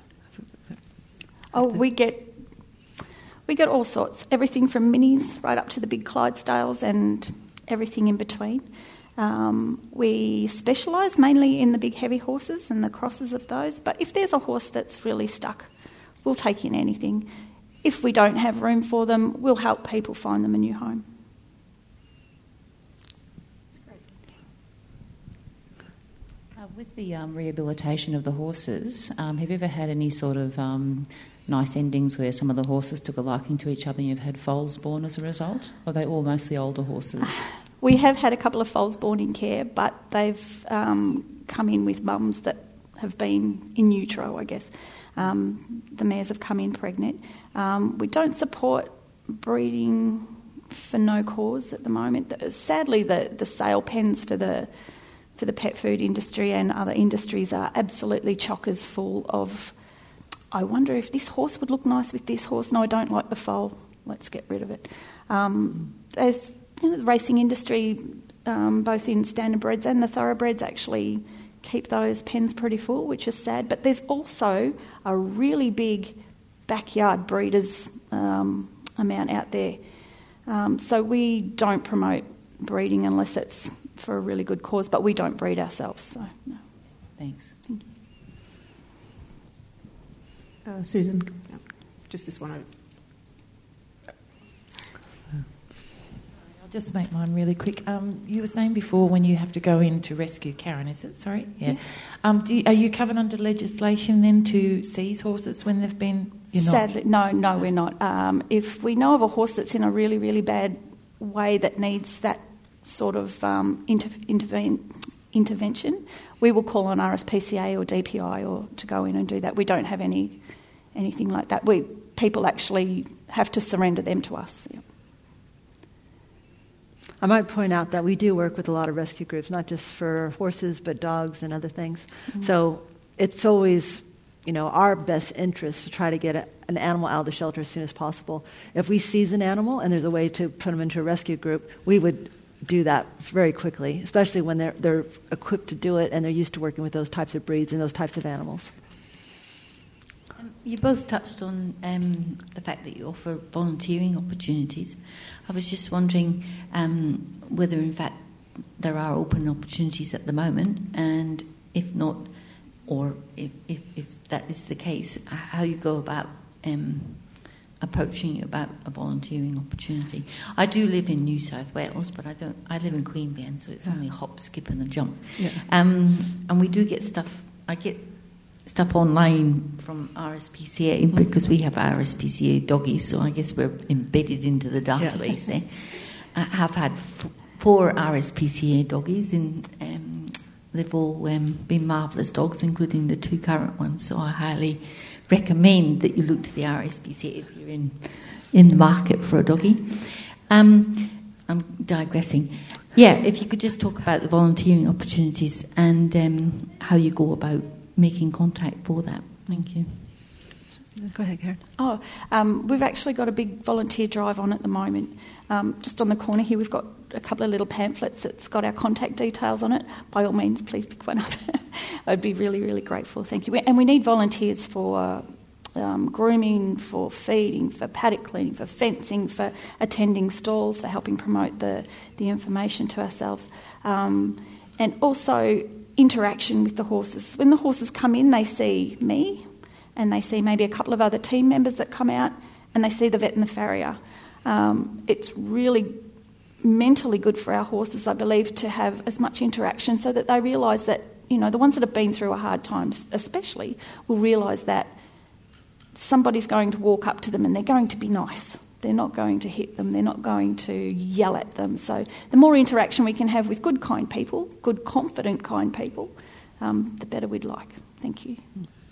Oh, we get we get all sorts. Everything from minis right up to the big Clydesdales and everything in between. Um, we specialise mainly in the big heavy horses and the crosses of those. But if there's a horse that's really stuck, we'll take in anything. If we don't have room for them, we'll help people find them a new home. Uh, with the um, rehabilitation of the horses, um, have you ever had any sort of um, nice endings where some of the horses took a liking to each other and you've had foals born as a result? Or are they all mostly older horses? We have had a couple of foals born in care, but they've um, come in with mums that have been in utero, I guess. Um, the mares have come in pregnant. Um, we don't support breeding for no cause at the moment. Sadly, the, the sale pens for the for the pet food industry and other industries are absolutely chockers full of, I wonder if this horse would look nice with this horse. No, I don't like the foal. Let's get rid of it. Um, as you know, the racing industry, um, both in standardbreds and the thoroughbreds, actually keep those pens pretty full, which is sad. But there's also a really big backyard breeders um, amount out there. Um, so we don't promote breeding unless it's for a really good cause, but we don't breed ourselves. So no. Thanks. Thank you. Uh, Susan, yeah. Just this one over. I'll just make mine really quick. Um, you were saying before when you have to go in to rescue Karen, is it? Sorry? Yeah. yeah. Um, do you, are you covered under legislation then to seize horses when they've been... You're not? Sadly, no, no, we're not. Um, if we know of a horse that's in a really, really bad way that needs that sort of um, inter- intervene, intervention, we will call on R S P C A or D P I or to go in and do that. We don't have any anything like that. We people actually have to surrender them to us. Yeah. I might point out that we do work with a lot of rescue groups, not just for horses, but dogs and other things. Mm-hmm. So it's always, you know, our best interest to try to get a, an animal out of the shelter as soon as possible. If we seize an animal and there's a way to put them into a rescue group, we would do that very quickly, especially when they're they're equipped to do it and they're used to working with those types of breeds and those types of animals. Um, you both touched on um, the fact that you offer volunteering opportunities. I was just wondering um, whether, in fact, there are open opportunities at the moment, and if not, or if, if, if that is the case, how you go about um, approaching you about a volunteering opportunity. I do live in New South Wales, but I don't. I live in Queanbeyan, so it's only a hop, skip, and a jump. Yeah. Um, and we do get stuff. I get stuff online from R S P C A because we have R S P C A doggies, so I guess we're embedded into the database yeah. there. I have had f- four R S P C A doggies, and um, they've all um, been marvellous dogs, including the two current ones. So I highly recommend that you look to the R S P C A if you're in in the market for a doggy. Um, I'm digressing. Yeah, if you could just talk about the volunteering opportunities and um, how you go about making contact for that. Thank you. Go ahead, Karen. Oh, um, we've actually got a big volunteer drive on at the moment. Um, just on the corner here, we've got a couple of little pamphlets that's got our contact details on it. By all means, please pick one up. I'd be really, really grateful. Thank you. And we need volunteers for um, grooming, for feeding, for paddock cleaning, for fencing, for attending stalls, for helping promote the, the information to ourselves. Um, and also interaction with the horses. When the horses come in, they see me and they see maybe a couple of other team members that come out and they see the vet and the farrier. Um, it's really mentally good for our horses, I believe, to have as much interaction so that they realise that, you know, the ones that have been through a hard time especially will realise that somebody's going to walk up to them and they're going to be nice. They're not going to hit them. They're not going to yell at them. So the more interaction we can have with good, kind people, good, confident, kind people, um, the better we'd like. Thank you.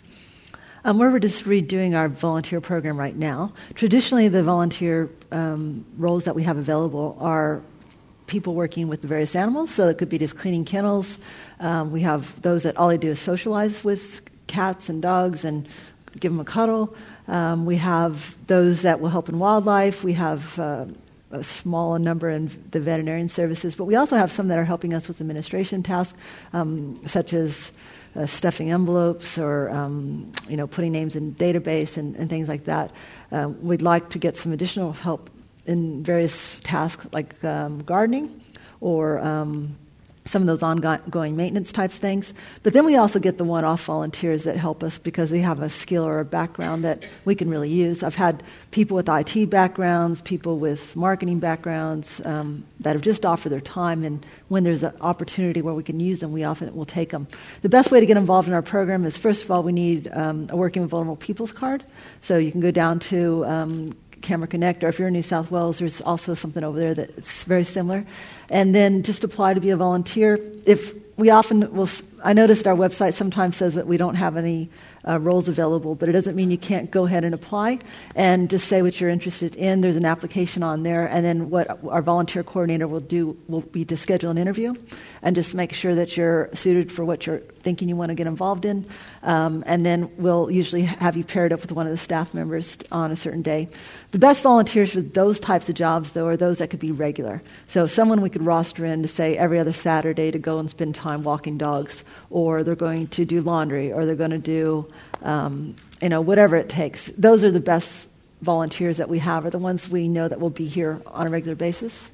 Um, we're just redoing our volunteer program right now. Traditionally, the volunteer um, roles that we have available are people working with the various animals. So it could be just cleaning kennels. Um, we have those that all they do is socialize with cats and dogs and give them a cuddle. Um, we have those that will help in wildlife. We have uh, a small number in the veterinarian services, but we also have some that are helping us with administration tasks, um, such as uh, stuffing envelopes or um, you know putting names in database and, and things like that. Uh, we'd like to get some additional help in various tasks like um, gardening or um, some of those ongoing maintenance types things. But then we also get the one-off volunteers that help us because they have a skill or a background that we can really use. I've had people with I T backgrounds, people with marketing backgrounds um, that have just offered their time, and when there's an opportunity where we can use them, we often will take them. The best way to get involved in our program is, first of all, we need um, a Working with Vulnerable Peoples card. So you can go down to um, Camera Connect, or if you're in New South Wales, there's also something over there that's very similar. And then just apply to be a volunteer. If we often will, I noticed our website sometimes says that we don't have any uh, roles available, but it doesn't mean you can't go ahead and apply and just say what you're interested in. There's an application on there, and then what our volunteer coordinator will do will be to schedule an interview and just make sure that you're suited for what you're thinking you want to get involved in. Um, and then we'll usually have you paired up with one of the staff members on a certain day. The best volunteers for those types of jobs, though, are those that could be regular. So someone we could roster in to say every other Saturday to go and spend time walking dogs, or they're going to do laundry, or they're going to do, um, you know, whatever it takes. Those are the best volunteers that we have, are the ones we know that will be here on a regular basis.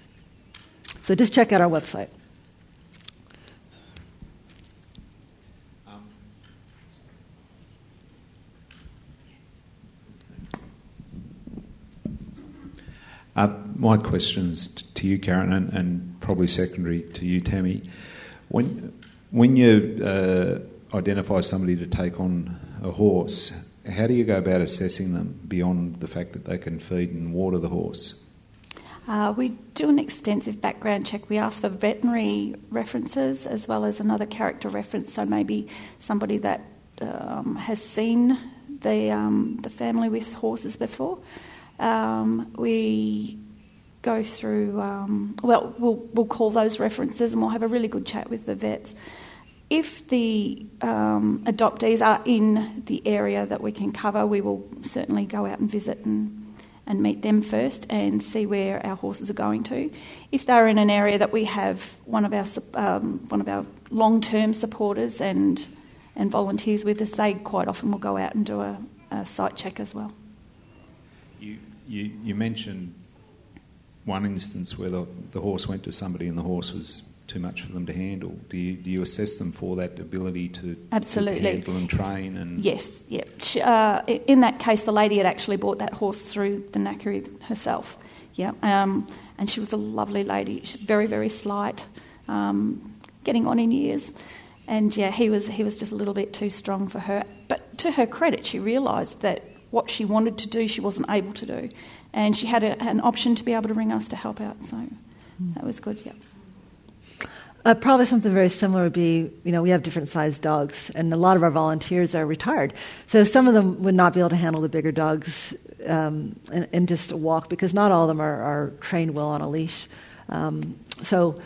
So just check out our website. Uh, my question's to you, Karen, and, and probably secondary to you, Tammy. When when you uh, identify somebody to take on a horse, how do you go about assessing them beyond the fact that they can feed and water the horse? Uh, we do an extensive background check. We ask for veterinary references as well as another character reference, so maybe somebody that um, has seen the um, the family with horses before. Um, we go through, um, well, well, we'll call those references and we'll have a really good chat with the vets. If the um, adoptees are in the area that we can cover, we will certainly go out and visit and, and meet them first and see where our horses are going to. If they're in an area that we have one of our um, one of our long-term supporters and and volunteers with us, they quite often will go out and do a, a site check as well. You, you you mentioned one instance where the, the horse went to somebody and the horse was too much for them to handle. Do you do you assess them for that ability to, Absolutely. to handle and train? And yes, yeah. She, uh, in that case, the lady had actually bought that horse through the knackery herself. Yeah, um, and she was a lovely lady. She, very very slight, um, getting on in years. And yeah, he was he was just a little bit too strong for her. But to her credit, she realised that what she wanted to do, she wasn't able to do. And she had a, an option to be able to ring us to help out. So mm. that was good, yeah. Uh, probably something very similar would be, you know, we have different sized dogs, and a lot of our volunteers are retired. So some of them would not be able to handle the bigger dogs um, and, and just walk, because not all of them are, are trained well on a leash. Um, so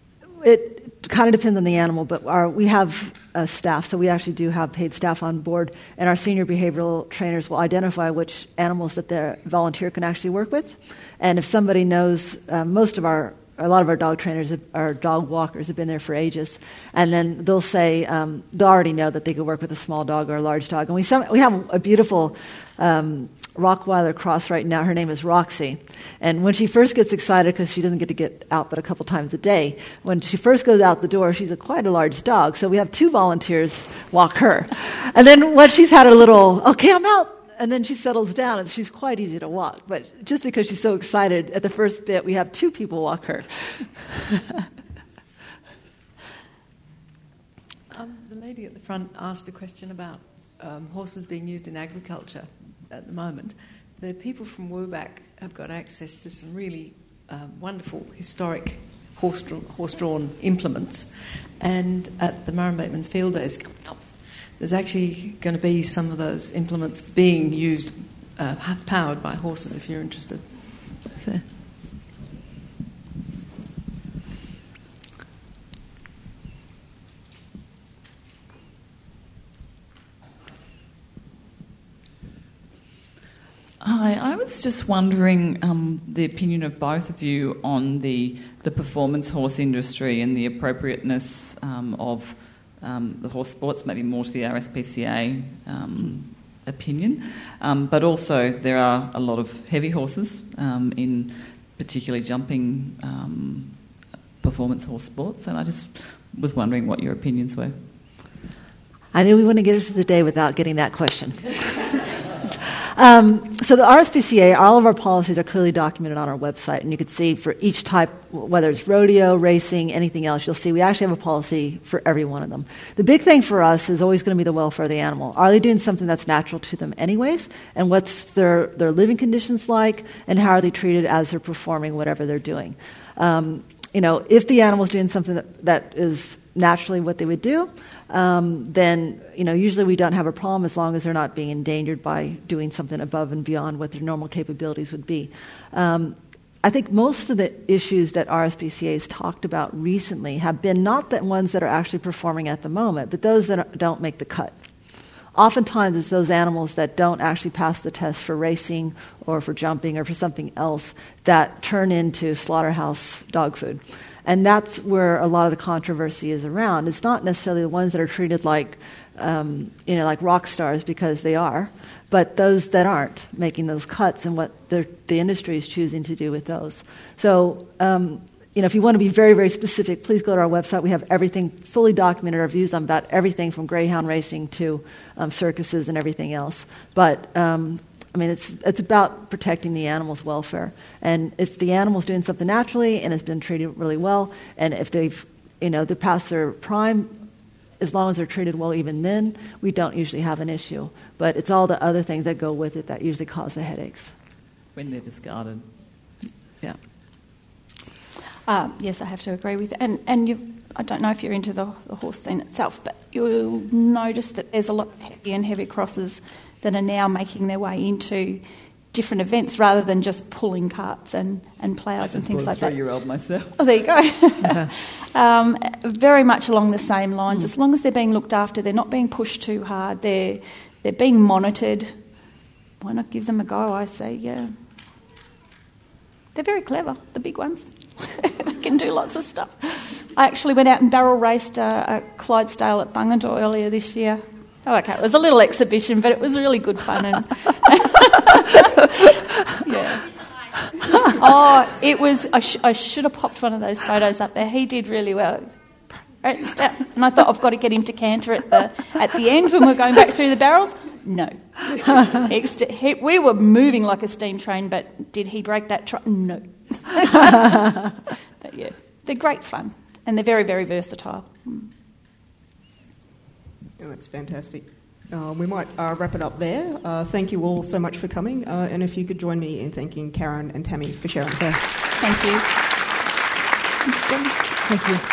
it kind of depends on the animal, but our, we have uh, staff, so we actually do have paid staff on board, and our senior behavioral trainers will identify which animals that the volunteer can actually work with. And if somebody knows, uh, most of our, a lot of our dog trainers, our dog walkers have been there for ages, and then they'll say, um, they already know that they could work with a small dog or a large dog. And we some, we have a beautiful um, Rottweiler cross right now. Her name is Roxy. And when she first gets excited, because she doesn't get to get out but a couple times a day, when she first goes out the door, she's a quite a large dog. So we have two volunteers walk her. And then once she's had a little, okay, I'm out, and then she settles down, and she's quite easy to walk. But just because she's so excited at the first bit, we have two people walk her. um, the lady at the front asked a question about um, horses being used in agriculture at the moment, the people from Wurbeck have got access to some really uh, wonderful historic horse-drawn, horse-drawn implements. And at the Murrumbateman Field Days coming up, there's actually going to be some of those implements being used, uh, powered by horses, if you're interested. There. Hi, I was just wondering um, the opinion of both of you on the, the performance horse industry and the appropriateness um, of um, the horse sports, maybe more to the R S P C A um, opinion. Um, but also there are a lot of heavy horses um, in particularly jumping um, performance horse sports, and I just was wondering what your opinions were. I knew we wouldn't get through the day without getting that question. Um, so the R S P C A, all of our policies are clearly documented on our website, and you can see for each type, whether it's rodeo, racing, anything else, you'll see we actually have a policy for every one of them. The big thing for us is always going to be the welfare of the animal. Are they doing something that's natural to them anyways? And what's their, their living conditions like? And how are they treated as they're performing whatever they're doing? Um, you know, if the animal's doing something that, that is naturally what they would do, um, then, you know, usually we don't have a problem as long as they're not being endangered by doing something above and beyond what their normal capabilities would be. Um, I think most of the issues that R S P C A has talked about recently have been not the ones that are actually performing at the moment, but those that don't make the cut. Oftentimes it's those animals that don't actually pass the test for racing or for jumping or for something else that turn into slaughterhouse dog food. And that's where a lot of the controversy is around. It's not necessarily the ones that are treated like, um, you know, like rock stars, because they are, but those that aren't making those cuts and what the industry is choosing to do with those. So, um, you know, if you want to be very, very specific, please go to our website. We have everything fully documented, our views on about everything from greyhound racing to um, circuses and everything else. But um, I mean, it's it's about protecting the animal's welfare. And if the animal's doing something naturally and has been treated really well, and if they've, you know, they're past their prime, as long as they're treated well even then, we don't usually have an issue. But it's all the other things that go with it that usually cause the headaches. When they're discarded. Yeah. Um, yes, I have to agree with it. And, and you, I don't know if you're into the, the horse thing itself, but you'll notice that there's a lot of heavy and heavy crosses that are now making their way into different events rather than just pulling carts and, and ploughs and things like that. I just brought a three-year-old myself. Oh, there you go. um, very much along the same lines. Mm. As long as they're being looked after, they're not being pushed too hard, they're, they're being monitored, why not give them a go, I say, yeah. They're very clever, the big ones. They can do lots of stuff. I actually went out and barrel raced a, a Clydesdale at Bungendore earlier this year. Oh, okay, it was a little exhibition, but it was really good fun. And yeah. Oh, it was. I, sh- I should have popped one of those photos up there. He did really well. And I thought, I've got to get him to canter at the at the end when we're going back through the barrels. No. he, we were moving like a steam train, but did he break that trot? No. But yeah, they're great fun, and they're very, very versatile. Mm. Oh, that's fantastic. Uh, we might uh, wrap it up there. Uh, thank you all so much for coming, uh, and if you could join me in thanking Karen and Tammy for sharing there. Thank you. Thank you.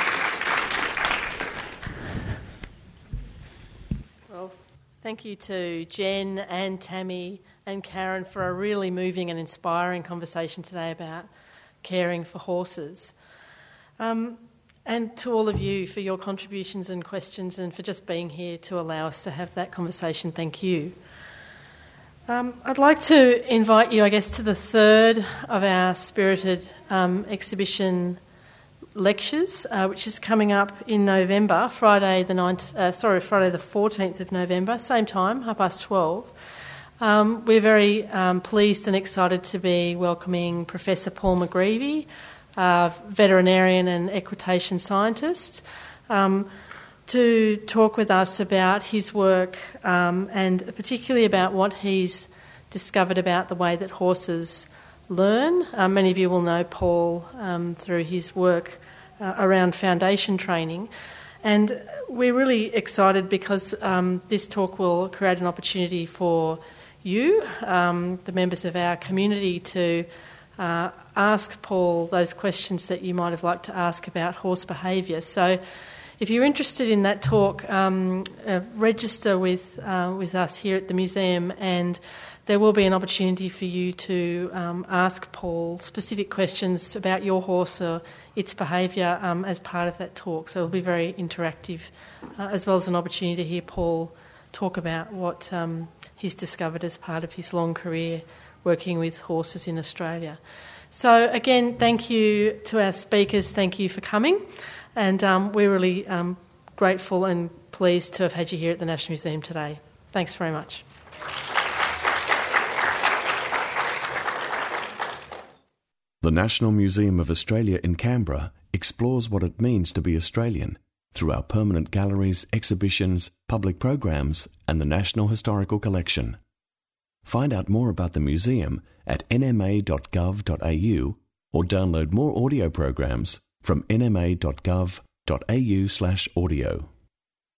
Well, thank you to Jen and Tammy and Karen for a really moving and inspiring conversation today about caring for horses. Um, And to all of you for your contributions and questions and for just being here to allow us to have that conversation. Thank you. Um, I'd like to invite you, I guess, to the third of our Spirited um, exhibition lectures, uh, which is coming up in November, Friday the ninth, uh, sorry, Friday the fourteenth of November, same time, half past twelve. Um, we're very um, pleased and excited to be welcoming Professor Paul McGreevy, Uh, veterinarian and equitation scientist, um, to talk with us about his work um, and particularly about what he's discovered about the way that horses learn. Uh, many of you will know Paul um, through his work uh, around foundation training. And we're really excited because um, this talk will create an opportunity for you, um, the members of our community, to uh, ask Paul those questions that you might have liked to ask about horse behaviour. So if you're interested in that talk, um, uh, register with uh, with us here at the museum, and there will be an opportunity for you to um, ask Paul specific questions about your horse or its behaviour um, as part of that talk. So it'll be very interactive, uh, as well as an opportunity to hear Paul talk about what um, he's discovered as part of his long career working with horses in Australia. So again, thank you to our speakers. Thank you for coming. And um, we're really um, grateful and pleased to have had you here at the National Museum today. Thanks very much. The National Museum of Australia in Canberra explores what it means to be Australian through our permanent galleries, exhibitions, public programs and the National Historical Collection. Find out more about the museum at n m a dot gov dot a u or download more audio programs from n m a dot gov dot a u slash audio.